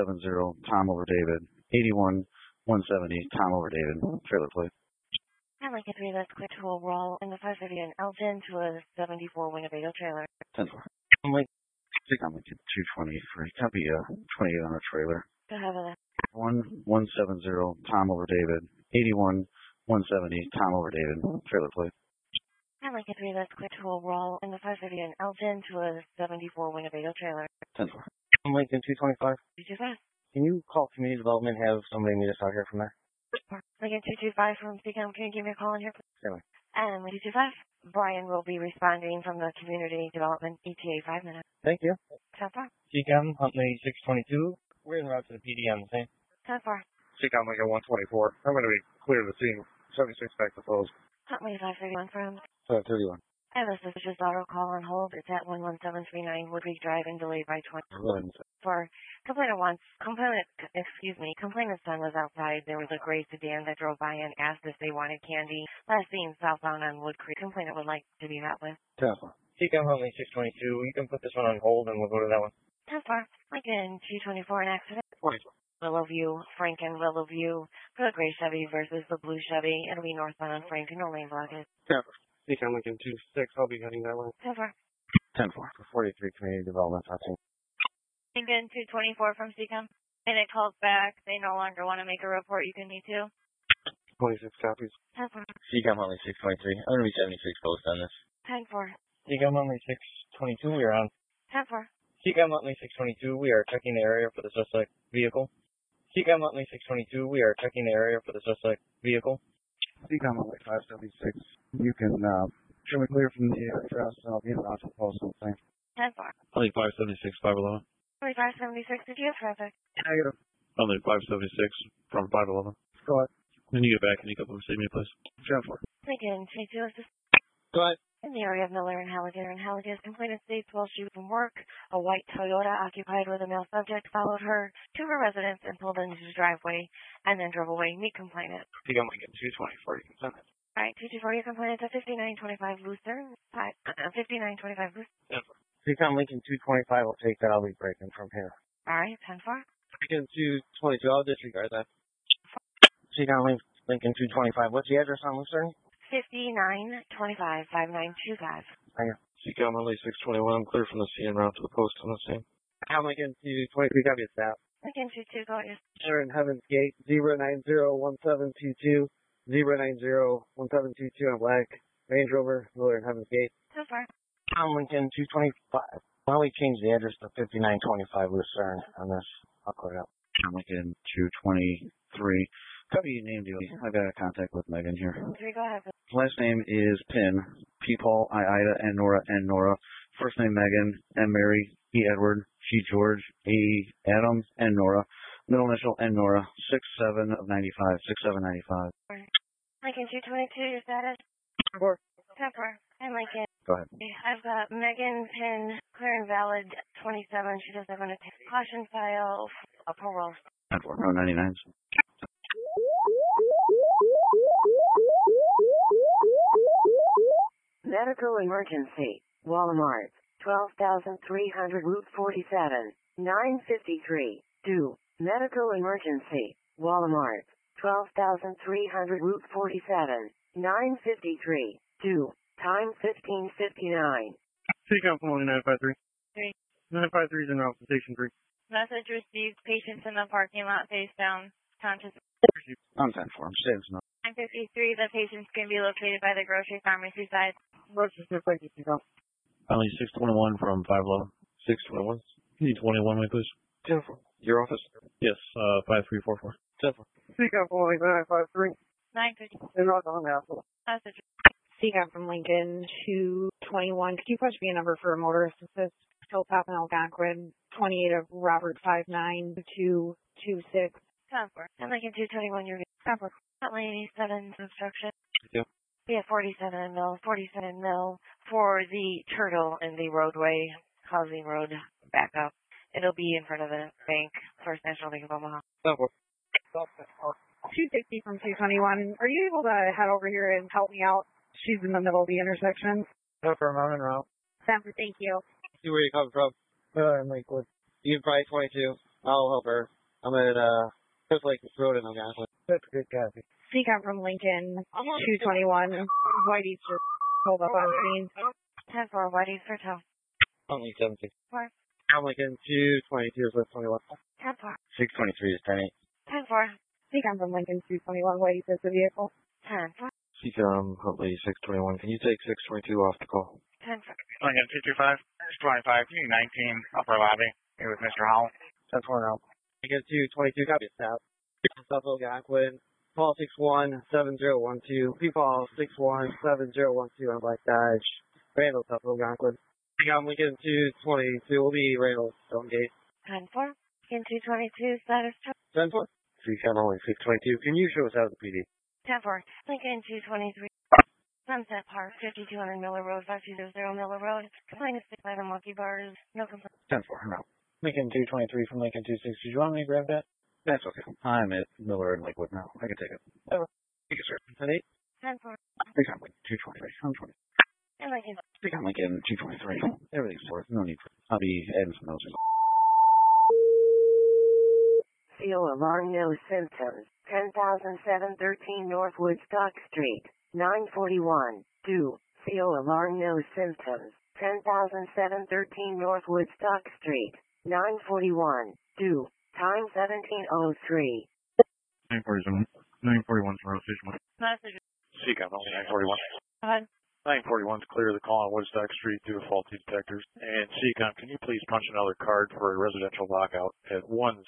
1170 Tom over David. 81 170 Tom over David. Trailer plate. Have Lincoln 3, that's quick to a roll in the 530 in Elgin to a 74 Winnebago trailer. 10-4. Seacom Lincoln 223. Copy 28 on a trailer. Go ahead with it. 1170 Tom over David. 81 170 Tom over David. Trailer plate. Lincoln 3, that's quick to a roll in the 530 in Elgin to a 74 Winnebago trailer. 10-4. Lincoln 225. 225. Can you call community development, have somebody meet us out here from there? Lincoln 225 from CCOM, can you give me a call in here, please? Certainly. And 225, Brian will be responding from the community development ETA 5 minutes. Thank you. 10-4. CCOM, Huntley 622. We're en route to the PD on the same. 10-4. Seacom Lincoln 124. I'm going to be clear to the scene. 76 back to close. Huntley 531 from. 531. I have a suspicious auto call on hold. It's at 11739 Woodridge Drive and delayed by 20. For complainant's son was outside. There was a gray sedan that drove by and asked if they wanted candy. Last seen southbound on Wood Creek. Complainant would like to be met with. 10-4. CCOM Huntley 622. You can put this one on hold and we'll go to that one. 10-4. Lincoln 224, an accident. 24. Willowview, Franken, Willowview. For the gray Chevy versus the blue Chevy. It'll be northbound on Franken, no lane blockage. 10-4. CCOM Lincoln 26. I'll be heading that way. 10-4. 10-4. 43 community development. Lincoln 224 from CCOM. And it calls back. They no longer want to make a report. You can need to. 26 copies. 10-4. CCOM Huntley 623. I'm going to be 76 post on this. 10-4. CCOM Huntley 622. We are on. 10-4. CCOM Huntley 622. We are checking the area for the suspect vehicle. CCOM Huntley 622. We are checking the area for the suspect vehicle. Seacom Huntley 576. You can show me clear from the address and I'll be in the office post on the thing. 10-4. Huntley 576, 511. Huntley 576, did you have traffic? Negative. Huntley 576 from 511. Go ahead. When you get back, can you come see me, please? 10-4. Lincoln 22 is Go ahead. in the area of Miller and Halligan. Complainant states while she was from work, a white Toyota occupied with a male subject followed her to her residence and pulled into the driveway and then drove away. Meet complainant. CCOM Lincoln 224. You can send it. All right, 224, your complainant at 5925 Lucerne. 5925 Lucerne. 10-4. CCOM Lincoln 225 will take that. I'll be breaking from here. All right, 10-4. Lincoln 222. I'll disregard that. CCOM Lincoln 225. What's the address on Lucerne? 5925 5925. Thank you. CCOM Huntley 621. I'm clear from the scene route to the post on the same. CCOM Lincoln 223. Copy of that. Lincoln 22, go ahead. We're in Heaven's Gate 0901722. 0901722 on black Range Rover. Miller in Heaven's Gate. 10-4. CCOM Lincoln 225. Why don't we change the address to 5925 Lucerne on this? I'll clear it up. CCOM Lincoln 223. Copy your name, deal. I got a contact with Megan here. 3, go ahead. Last name is Pin. P. Paul, I. Ida, N. Nora. First name Megan, M. Mary, E. Edward, G. George, A. Adam, N. Nora. Middle initial N. Nora. 67 of 95. 6795. Lincoln 222, your status? 10-4. And Lincoln. Go ahead. I've got Megan Pin, clear and valid, 27. She does have an caution file, a parole. 10-4. No 99s. Medical emergency. Walmart. 12,300 Route 47. 953. Do. Medical emergency. Walmart. 12,300 Route 47. 953. Do. Time 15:59. CCOM Huntley 953. 3. 953 is in route to Station 3. Message received. Patients in the parking lot face down. Conscious. I'm 10-4. I'm staying snow. 953. The patients can be located by the grocery pharmacy side. Rochester, thank you, CCOM. Huntley 621 from 511. 621. Can you 21 way, please? 10-4. Your office? Yes, 5344. 10-4. CCOM Huntley 953. 950. In route to Huntsville. Message. CCOM from Lincoln 221. Could you push me a number for a motorist assist? Hilltop and Algonquin, 28 of Robert 592226. 10-4. And Lincoln 221, your 10-4. Huntley 7 instruction. Yeah. We have 47 mil for the turtle in the roadway, causing road backup. It'll be in front of the bank, First National Bank of Omaha. 10-4. 260 from 221. Are you able to head over here and help me out? She's in the middle of the intersection. I'm en route. 10-4, thank you. See where you come from. In Lakewood. You can probably 22. I'll help her. I'm at Just like the road and Algonquin. That's a good copy. Seacom from Lincoln, 221. Whitey's just pulled up on scene. 10-4, Whitey's for tow. Only 7-6. 4. I'm Lincoln 222 is with 21. 10-4. 623 is 10-8. 10-4. Seacom from Lincoln, 221. Whitey says the vehicle. 10-4. Seacom, Huntley 621. Can you take 622 off the call? 10-4. Lincoln 225, 625, 19, upper lobby. Here with Mr. Howell. 10-4 now. Lincoln 222, copy stop. South Algonquin. Paul 617012. P-Paul 617012 on Black Dodge. Randall, South Algonquin. Seacom Lincoln 222 will be Randall, Stonegate. 10-4. Lincoln 222, status check. 10-4. Seacom only 622. Can you show us out of the PD? 10-4. Lincoln 223. Sunset Park, 5200 Miller Road, 5200 Miller Road. Complaint is stick by the monkey bars. No complaint. 10-4 now. Lincoln 223 from Lincoln 26. Did you want me to grab that? That's okay. I'm at Miller and Lakewood now. I can take it. Thank you, sir. 10-8. 10-4. Seacom Lincoln 223. I'm 20. And Lincoln. Seacom Lincoln 223. Everything's worth. No need for it. I'll be adding some notes. Feel alarm, no symptoms. 10,713 North Woodstock Street. 941. Do. Feel alarm, no symptoms. 10,713 North Woodstock Street. 941. Do. Time 17:03. 941. 941's road station. Message. Seacom, only 941. Go ahead. 941 is clear the call on Woodstock Street due to faulty detectors. And Seacom, can you please punch another card for a residential lockout at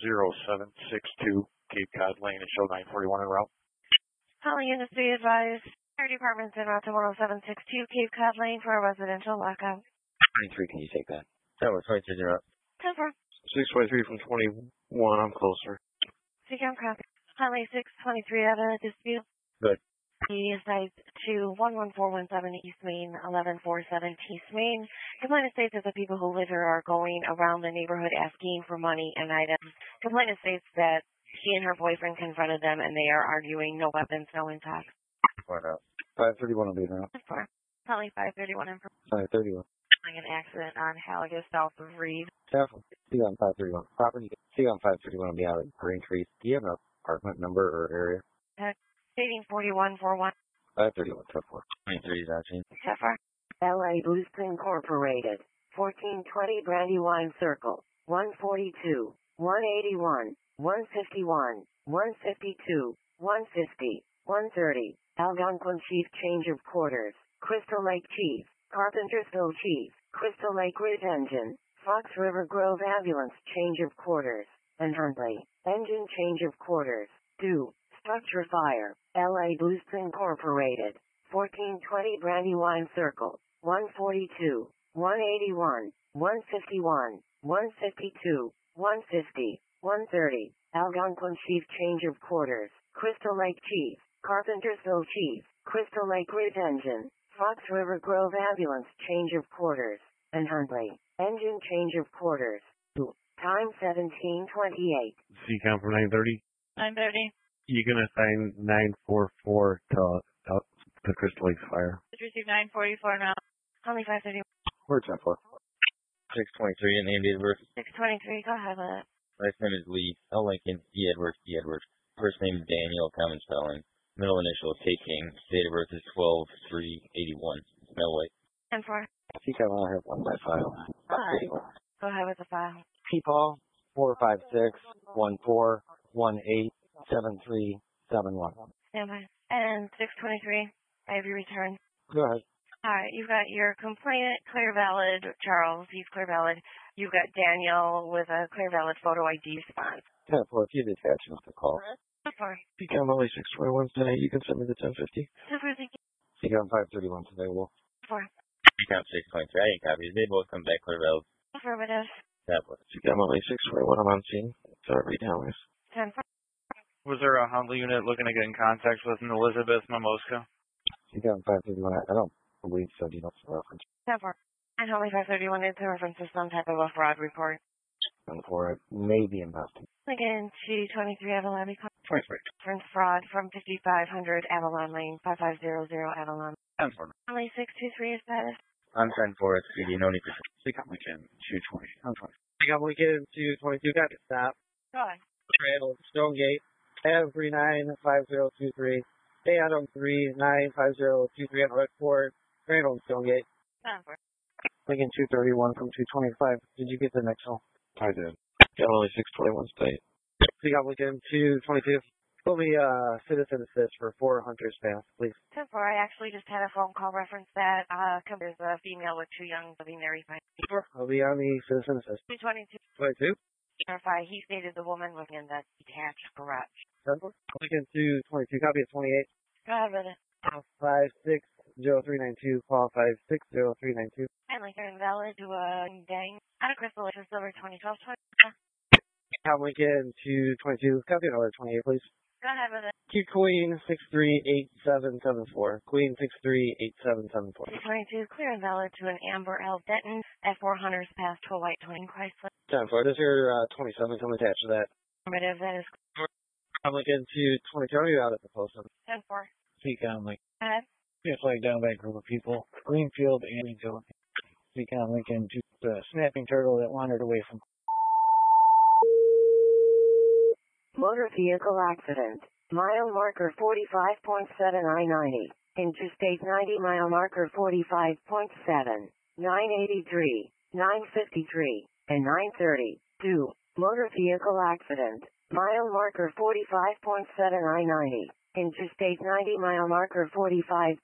10762 Cape Cod Lane and show 941 en route? Calling units be advised. Fire department's en route to 10762 Cape Cod Lane for a residential lockout. 23, can you take that? That was 23, 0. 10-4. 623 from 21. I'm closer. Seacom copy. Highway 623 out of dispute. Good. He assigned to 11417 East Main, 1147 East Main. Complainant states that the people who live here are going around the neighborhood asking for money and items. Complainant states that she and her boyfriend confronted them and they are arguing, no weapons, no intox. Find out. 531 will be there. Probably 531 in 531. an accident on Halligan south of Reed. Careful. See on 531. Property. See on 531 will be out at Green Tree. Do you have an apartment number or area? Stating 4141. 531, 10-4. 23 is actually. Far. LA Boost Incorporated. 1420 Brandywine Circle. 142. 181. 151. 152. 150. 130. Algonquin Chief Change of Quarters. Crystal Lake Chief. Carpentersville Chief. Crystal Lake Ridge Engine. Fox River Grove Ambulance Change of Quarters. And Huntley. Engine Change of Quarters. Do. Structure Fire. LA Boost Incorporated. 1420 Brandywine Circle. 142. 181. 151. 152. 150. 130. Algonquin Chief Change of Quarters. Crystal Lake Chief. Carpentersville Chief. Crystal Lake Ridge Engine. Fox River Grove Ambulance Change of Quarters. And Huntley. Engine Change of Quarters. Time 17:28. Seacom from 930. 930. You can assign 944 to Crystal Lake Fire. Receive 944 now. Only 530. Where's that for? 623 and name, date of birth. 623. Go ahead with it. Last name is Lee. L. Lincoln. E. Edwards. E. Edwards. First name is Daniel. Common spelling. Middle initial is K. King. Date of birth is 12/3/81. Smell white. 10-4. I think I only have one by file. Go ahead with the file. P-Paul 456-1418-7371. Stand by. And 623. I have your return. Go ahead. All right, you've got your complainant, clear valid, Charles, he's clear valid. You've got Daniel with a clear valid photo ID response. 10-4, if you detach off the call. 10-4. Seacom only 621 today. You can send me the 1050. 10-4, thank you. Seacom 531 today. Well, 4. Seacom 623. I ain't copies. They both come back clear valid. Affirmative. 10-4. Seacom only 621. I'm on scene. Sorry, Dallas. 10-4. Was there a Huntley unit looking to get in contact with an Elizabeth Mimoska? Seacom 531. I don't believe so. Do you know the reference? 10-4. And only 531 is in reference to some type of a fraud report. And for it, maybe investing. Again, 223 Avalon. 23. Reference fraud from 5500 Avalon Lane, 5500 Avalon. 10-4. Only 623 is status. I'm 10-4 at CD. No need for. Seacom Lincoln 220. I'm 20. Seacom Lincoln 222. Got to stop. Go ahead. Randall Stonegate, Adam 395023, Adam 395023 at Red Ford, Randall Stonegate. Lincoln 231 from 225. Did you get the next one? I did. Got only 621 state. So you got Lincoln 222. Pull me citizen assist for 4 Hunters Path, please. 10-4, I actually just had a phone call reference that there's a female with 2 young living there. I'll be on the citizen assist. 222. 22. Verify, he stated the woman was in that detached garage. Lincoln 222, copy of 28. Go ahead with it. 560392, call 560392. And Lincoln invalid to Dang. Out of Crystal Lake, Silver 2012. Have Lincoln 222, copy of order 28, please. Go ahead with it. Q Queen 638774. Queen 638774. 222, clear and valid to an Amber L. Denton at 400 Path to a white twin Chrysler. 10-4. Does your 27 come attached to that? Affirmative, that is I'm Lincoln 222. Are you out at the post? 10-4. Speak on Lincoln. Go ahead. Be a flag down by a group of people. Greenfield and Greenfield. Speak on Lincoln to the snapping turtle that wandered away from. Motor vehicle accident. Mile marker 45.7 I-90. Interstate 90 mile marker 45.7. 983, 953, and 930. 2. Motor vehicle accident. Mile marker 45.7 I-90. Interstate 90 mile marker 45.7.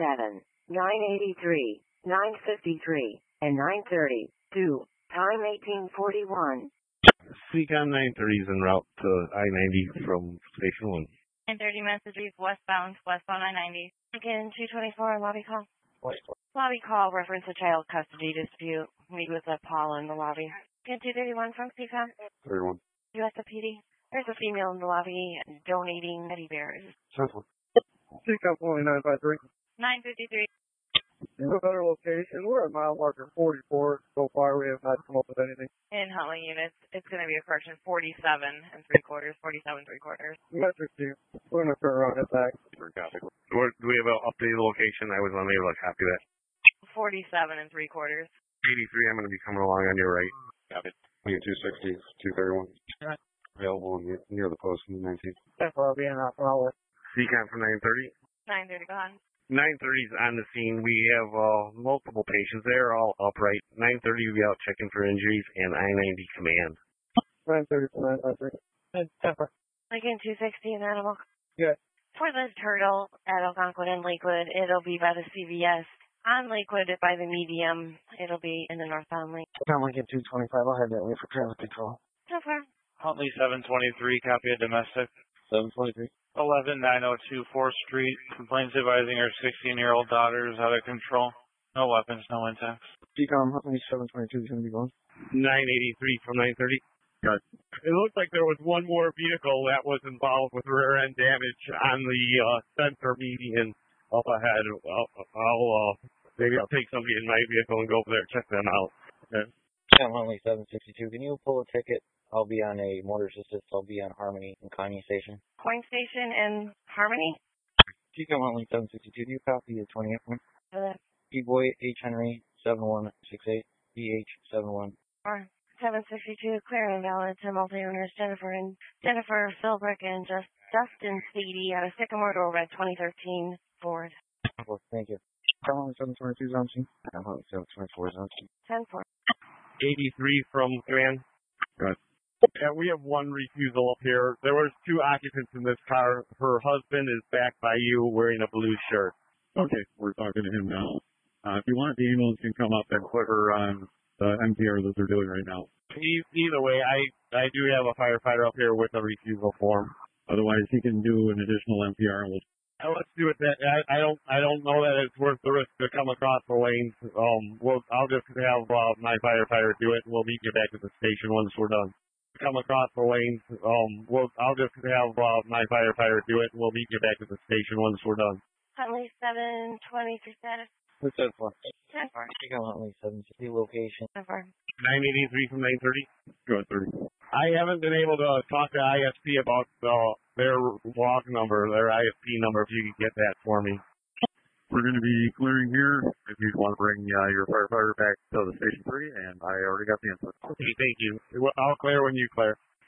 983, 953, and 930. 2. Time 1841. Seacon 930 is en route to I-90 from Station 1. 930 messages westbound I-90. Again, 224 lobby call. Lobby call reference a child custody dispute. Meet with Paul in the lobby. Again, 231 from CCOM. 31. USPD. There's a female in the lobby donating teddy bears. CCOM 2953. 953. In a better location, we're at mile marker 44. So far, we have not come up with anything. In Huntley units, it's going to be a correction 47 3/4, 47 3/4. Metric 2. We're going to turn around and head back. Do we have an updated location? I was unable to copy that. 47 3/4. 83, I'm going to be coming along on your right. Copy. We get 260, 231. Available near the post in the 19th. That's why I'll be in half an hour. Seacon from 930. 930, go on. 930's on the scene. We have multiple patients. They're all upright. 930 will be out checking for injuries and I-90 command. 930 to 953. Again, 260 in Animal. Yeah. For the turtle at Algonquin and Lakewood, it'll be by the CVS. On Lakewood, by the medium, it'll be in the northbound lane. I'm Lincoln 225. I'll have that way for traffic control. So far. Huntley 723, copy of domestic. 723. 11902 4th Street. Complaints advising her 16-year-old daughter is out of control. No weapons, no intacts. CCOM Huntley 722 is going to be going. 983 from 930. Good. It looked like there was one more vehicle that was involved with rear end damage on the center median up ahead. Maybe I'll take somebody in my vehicle and go over there and check them out. Okay. I'm Huntley 762. Can you pull a ticket? I'll be on a motorist assist. I'll be on Harmony and Kanye Station. Coin Station and Harmony. CCOM Huntley 762. Do you copy the 28th one? B-Boy H. Henry 7168. BH71. 762, clear and valid to multi-owners Jennifer Philbrick and Dustin Speedy out of Sycamore Door Red 2013 Ford. Thank you. Huntley 722 is on scene. I'm Huntley 724 is on scene. 10-4. 83 from command. Good. Yeah, we have one refusal up here. There was 2 occupants in this car. Her husband is back by you wearing a blue shirt. Okay, we're talking to him now. If you want, the ambulance can come up and put her on the MPR that they're doing right now. Either way, I do have a firefighter up here with a refusal form. Otherwise, he can do an additional MPR. Let's do it. I don't know that it's worth the risk to come across the lanes. I'll just have my firefighter do it, and we'll meet you back at the station once we're done. Come across the lanes. I'll just have my firefighter do it, and we'll meet you back at the station once we're done. Huntley 723 status. What's that for? 10-4. CCOM Huntley 760 location. 10-4. 983 from 930. Go ahead, 30. I haven't been able to talk to ISP about their log number, their ISP number, if you could get that for me. We're going to be clearing here. If you want to bring your firefighter back to the Station 3, and I already got the input. Okay, thank you. I'll clear when you clear.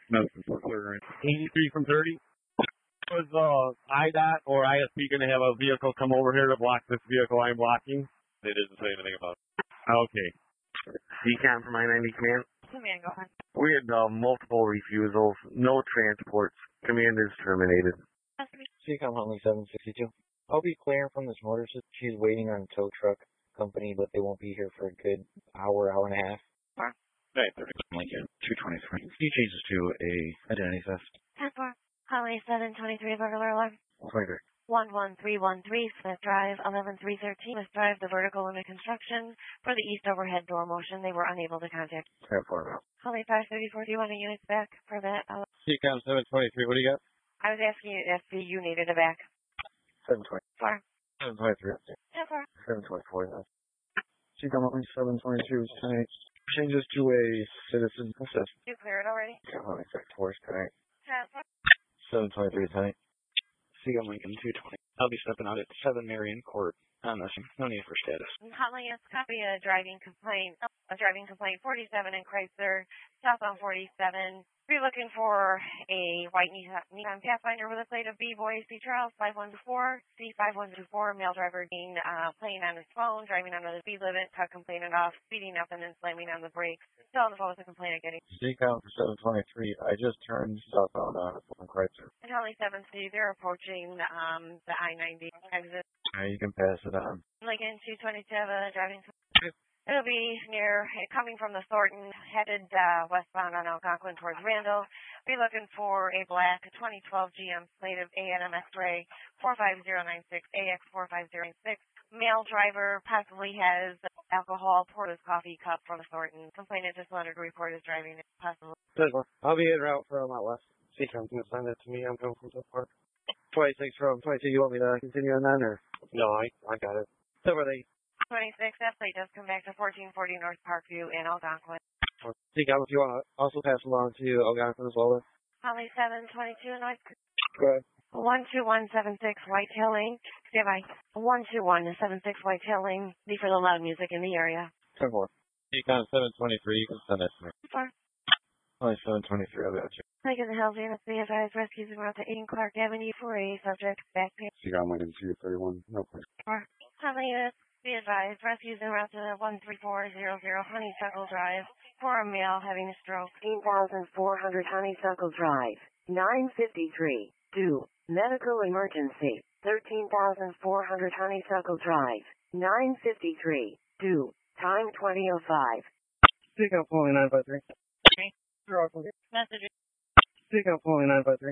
Nothing. Clear. 83 from 30. Was IDOT or ISP going to have a vehicle come over here to block this vehicle I'm blocking? They didn't say anything about it. Okay. Decon from I-90 Command. Command, go ahead. We had multiple refusals, no transports. Command is terminated. CCOM Huntley 762. I'll be clearing from this motor. She's waiting on a tow truck company, but they won't be here for a good hour and a half. 9:30. Lincoln 223. He changes to a identity theft. 10-4. Holly 723 burglar alarm. 23. 11313 Smith Drive, 11313 Smith Drive, the vertical limit construction for the east overhead door motion. They were unable to contact. 10-4. Holly 534, do you want a unit back for that? CCOM 723, what do you got? I was asking you if you needed it back. 720. 4. 723. 10-4. 724. CCOM Huntley 722 tonight. Changes to a citizen assist. You cleared already? Huntley 6-4 tonight. 10-4. 723 tonight. CCOM Lincoln 220. I'll be stepping out at 7 Marion Court on this. No need for status. Holly, yes, copy a driving complaint 47 in Chrysler, southbound 47. We're looking for a white Nissan Pathfinder with a plate of B-Boy C. Charles 5124, C5124, male driver being playing on his phone, driving under the speed limit, cut complaining off, speeding up and then slamming on the brakes. Still on the phone with the complainant getting. CCOM 723. I just turned southbound on Chrysler. And Holly 7C, they're approaching the I-90 exit. You can pass it on. Lincoln 222 have a driving. It'll be near, coming from the Thornton, headed westbound on Algonquin towards Randall. Be looking for a black 2012 GM plate of A&M X-Ray 45096, AX45096. Male driver possibly has alcohol poured his coffee cup from the Thornton. Complainant just wanted to report his driving if possible. I'll be en route for out west. CCOM's going to send that to me. I'm coming from South Park. 26 from 22. You want me to continue on that or? No, I got it. So were they? 26, that plate does come back to 1440 North Parkview in Algonquin. CCOM, if you want to also pass along to Algonquin as well. Holly 722 North. Go ahead. 12176 Whitetail Lane. Stand by. 12176 Whitetail Lane. Be for the loud music in the area. 10-4. CCOM 723. You can send that to me. 4. Only 723. I'll got you. Lincoln Hills units be advised rescues are out to 8 Clark Avenue for a subject back pain. CCOM Lincoln 231. No place. 4. Holly units be advised rescues are out to 13400 Honeysuckle Drive for a male having a stroke. 15400 Honeysuckle Drive. 953. 2. Medical emergency. 13400 Honeysuckle Drive. 953. 2. Time 20:05. CCOM Huntley 953. Message. CCOM Huntley 953.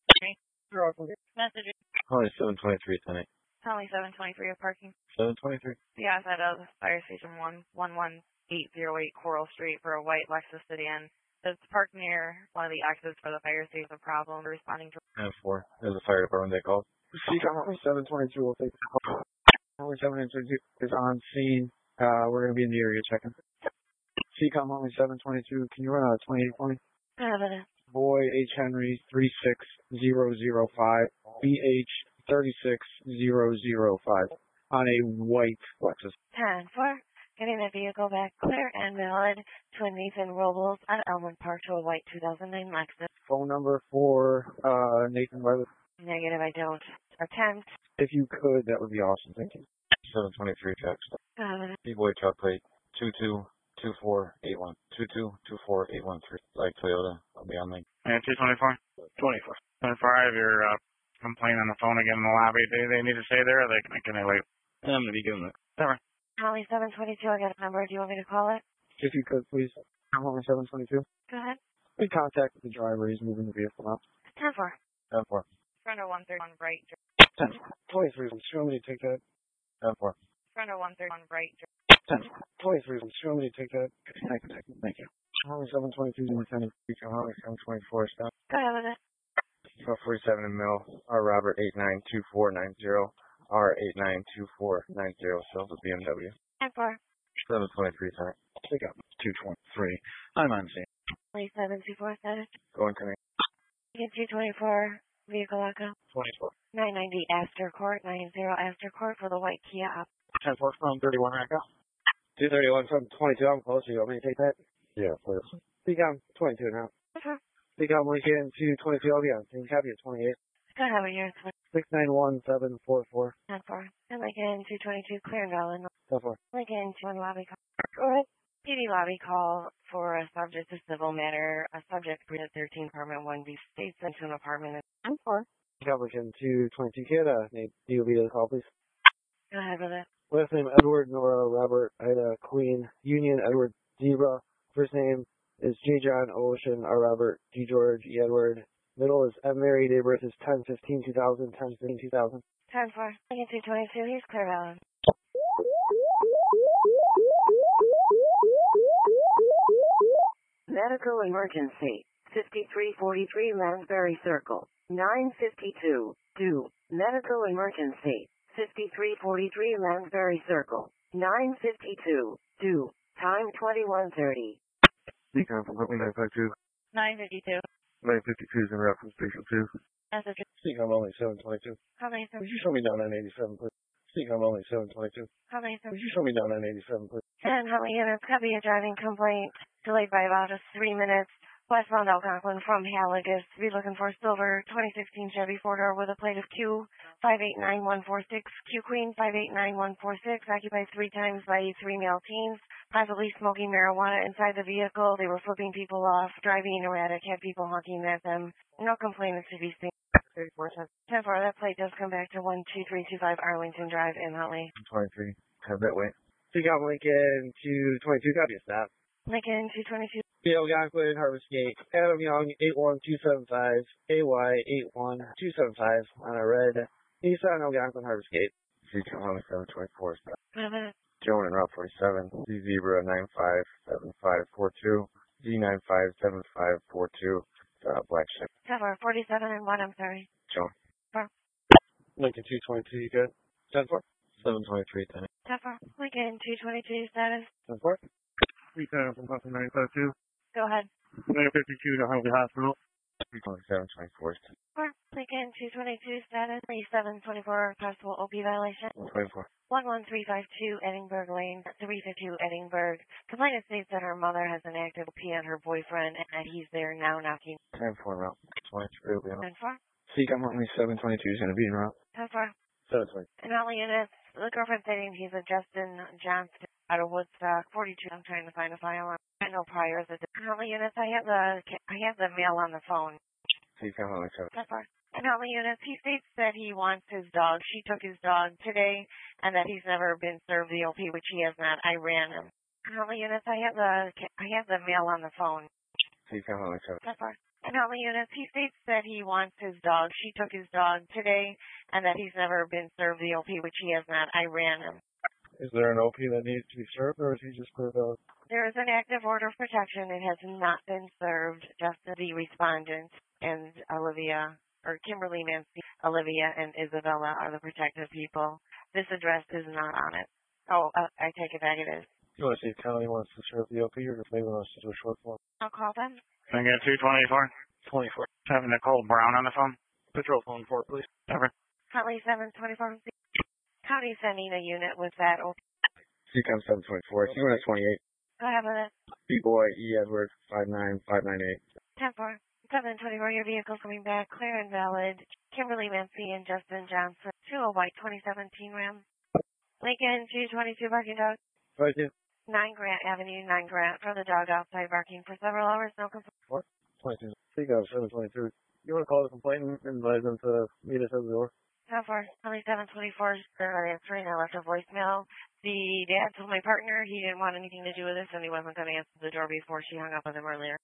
Message. Only 723 tonight. Holly 723 are parking. 723. The outside of Fire Station 11808 Coral Street for a white Lexus sedan. It's parked near one of the exits for the fire station. A problem responding to. 10-4. There's a fire department they called. CCOM Huntley 722 will take the call. Huntley 722 is on scene. We're going to be in the area checking. CCOM Huntley 722. Can you run a 28 for me? Boy H. Henry 36005. BH 36005 on a white Lexus. 10-4. Getting the vehicle back clear and valid to a Nathan Robles on Elmwood Park to a white 2009 Lexus. Phone number for Nathan Weather. Negative, I don't. Attempt. If you could, that would be awesome. Thank you. 723 text. B-Boy truck plate 222481. 222481. Like Toyota. I'll be on link. Yeah, 224? 24. 24, I have your complaint on the phone again in the lobby. Do they need to stay there or can they wait? I'm going to be giving it. Never. Holly 722, I got a number. Do you want me to call it? If you could, please. Huntley 722. Go ahead. We contacted the driver. He's moving the vehicle out. 10-4. 10-4. Front of 131 right. 23. Show me to take that. 10-4. Front of 131 right. 23. Show me to take that. Thank you. Huntley 722 is independent. Huntley 724 stop. Go ahead with it. 47 in mill. R. Robert 892490. R892490. Sells a BMW. 10-4. 723 time. Pick up 223. I'm on scene. Holly 724 status. Going to me. Lincoln 224. Vehicle echo. 24. 990 Astor Court. 90 Astor Court for the white Kia up. 10-4 from 31 Echo. 231 from 22. I'm close. You want me to take that? Yeah, please. CCOM 22 now. Seacom Lincoln 222, I'll be on scene. Copy at 28. Go ahead with your 691744. 10-4. And Lincoln 222, clear and valid. 10-4. Lincoln 2 lobby call. Go ahead. PD lobby call for a subject to civil matter. A subject at 13 apartment 1B states into an apartment. 10-4. Seacom Lincoln 222, kid, name DOB to the call, please. Go ahead with it. Last name Edward, Nora, Robert, Ida, Queen, Union, Edward, Zebra. First name is J. John, Ocean, R. Robert, G. George, E. Edward. Middle is M. Mary, date of birth is 10/15/2000, 10/15/2000. 10-4. Lincoln 222, he's clear valid. Medical emergency. 5343 Lansbury Circle. 952. Do. Medical emergency. 5343 Lansbury Circle. 952. Do. Time 21:30. Seacom from Huntley 952. 952. 952 is in route from Station 2. Message. Seacom only 722. How many, sir? Would you show me down on 87, please? Seacom only 722. How many, sir? Would you show me down on 87, please? And Huntley units, copy a driving complaint. Delayed by about 3 minutes. Westbound Algonquin from Haligus. Be looking for silver 2016 Chevy 4-door with a plate of Q589146. Q Queen 589146. Occupied 3 times by 3 male teens. Possibly smoking marijuana inside the vehicle. They were flipping people off, driving erratic, had people honking at them. No complainants to be seen. 34 10-4. That plate does come back to 12325 Arlington Drive in Huntley. 23. Have that way. Seacom Lincoln 222, copy of that. Lincoln 222. B. Algonquin, Harvest Gate. Adam Young 81275. AY 81275 on a red Nissan Algonquin Harvest Gate. Seacom only 724. Minute. Joan in route 47. Z Zebra 957542. Z957542. Black Ship. 10-4. 47 and 1, I'm sorry. Joan. 4. Lincoln 222, you good? 10-4. 723 10. 10-4. Lincoln 222 status. 10-4. Seacom from Huntley 952. Go ahead. 952 to Huntley Hospital. Seacom 724. 4. Lincoln 222 status. 3724 possible OP violation. 24. 11352 Edinburgh Lane, 352 Edinburgh. Complainant states that her mother has an active OP on her boyfriend and that he's there now knocking. 10-4 route 23. 10-4. Seacom only 722 is going to be in route. 10-4. 720. And all the units, the girlfriend stating he's a Justin Johnston out of Woodstock, 42. I'm trying to find a file on. I know priors. All the units, I have the mail on the phone. Seacom only 7. 10-4. And all the units, he states that he wants his dog. She took his dog today, and that he's never been served the OP, which he has not. I ran him. And all the units, I have the mail on the phone. Seacom only 7. 10-4. And all the units, he states that he wants his dog. She took his dog today, and that he's never been served the OP, which he has not. I ran him. Is there an OP that needs to be served, or is he just clear valid? There is an active order of protection. It has not been served. Just the respondent and Olivia, or Kimberly, Nancy, Olivia, and Isabella are the protected people. This address is not on it. Oh, I take it back. It is. You want to see if county wants to serve the OP, or if they want us to do a short form? I'll call them. Lincoln 224. 24. Having Nicole Brown on the phone. Patrol phone 4, please. Over. Huntley 724. County sending a unit with that OP. Seacom 724. Unit 28. Go ahead with it. B-Boy E. Edward 59598. 10-4. 724, your vehicle's coming back, clear and valid. Kimberly Mancy and Justin Johnson, 2 white 2017 Ram. Lincoln 222 barking dog. 22. 9 Grant Avenue, 9 Grant, for the dog outside barking for several hours, no complaint. 4. 22. Seacom 722. You want to call the complainant and advise them to meet us at the door? 10-4. Only 724, they're answering. I left a voicemail. The dad told my partner he didn't want anything to do with this and he wasn't going to answer the door before she hung up with him earlier.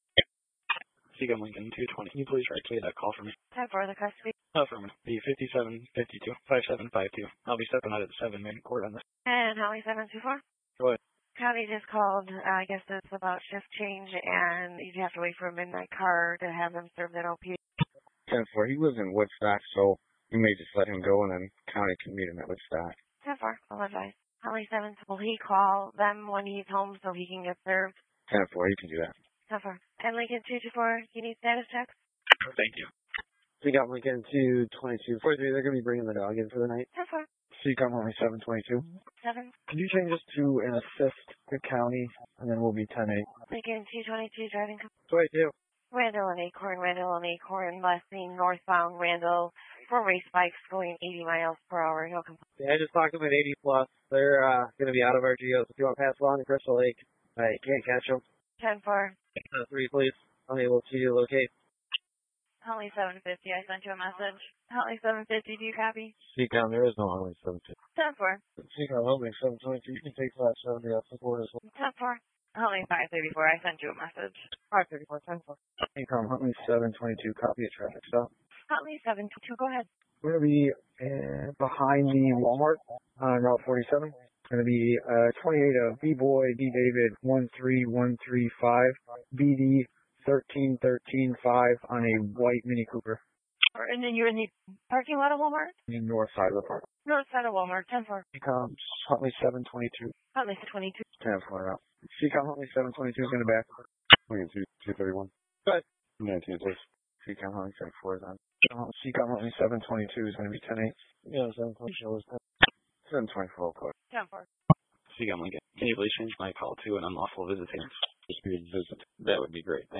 Seacom Lincoln 220. Can you please transfer that call for me? 10-4, the custody. Affirmative. The 5752 5752. I'll be stepping out at 7 main court on this. And Holly 724. Go ahead. County just called. I guess it's about shift change, and you'd have to wait for a midnight car to have them serve that OP. 10-4. He lives in Woodstock, so you may just let him go, and then county can meet him at Woodstock. 10-4, I'll advise. Holly 7, will he call them when he's home so he can get served? 10-4. You can do that. 10-4. And Lincoln 224, you need status checks? Thank you. Seacom Lincoln 222. 43, they're going to be bringing the dog in for the night. 10-4. Seacom only 722. 7. Could you change us to an assist to county, and then we'll be 10-8. Lincoln 222, driving. 22. Randall and Acorn, last seen northbound Randall for race bikes going 80 miles per hour. No complaints. Yeah, I just talked to them at 80 plus. They're going to be out of our geos. If you want to pass along to Crystal Lake, I can't catch them. 10-4. 3, please. Unable to locate. Huntley 750, I sent you a message. Huntley 750, do you copy? CCOM, there is no Huntley 750. 10-4. CCOM, Huntley 722, you can take flat 70 off the board as well. 10-4. Huntley 534, I sent you a message. 534, 10-4. CCOM, Huntley 722, copy a traffic stop. Huntley 722, go ahead. We're going to be behind the Walmart on Route 47. It's going to be 28 of B-Boy, D. David 13135, BD 13135 on a white Mini Cooper. And then you're in the parking lot of Walmart? The north side of the park. North side of Walmart, 10-4. CCOM, Huntley 722. Huntley 22. 10-4 out. CCOM, Huntley 722 is going to back. 231. Good. 19, please. CCOM, Huntley 74 is on. CCOM, Huntley 722 is going to be 10-8. Yeah, 722 is 724, code. 10-4. CCOM Lincoln, can you please change my call to an unlawful visiting? Just be visit. That would be great.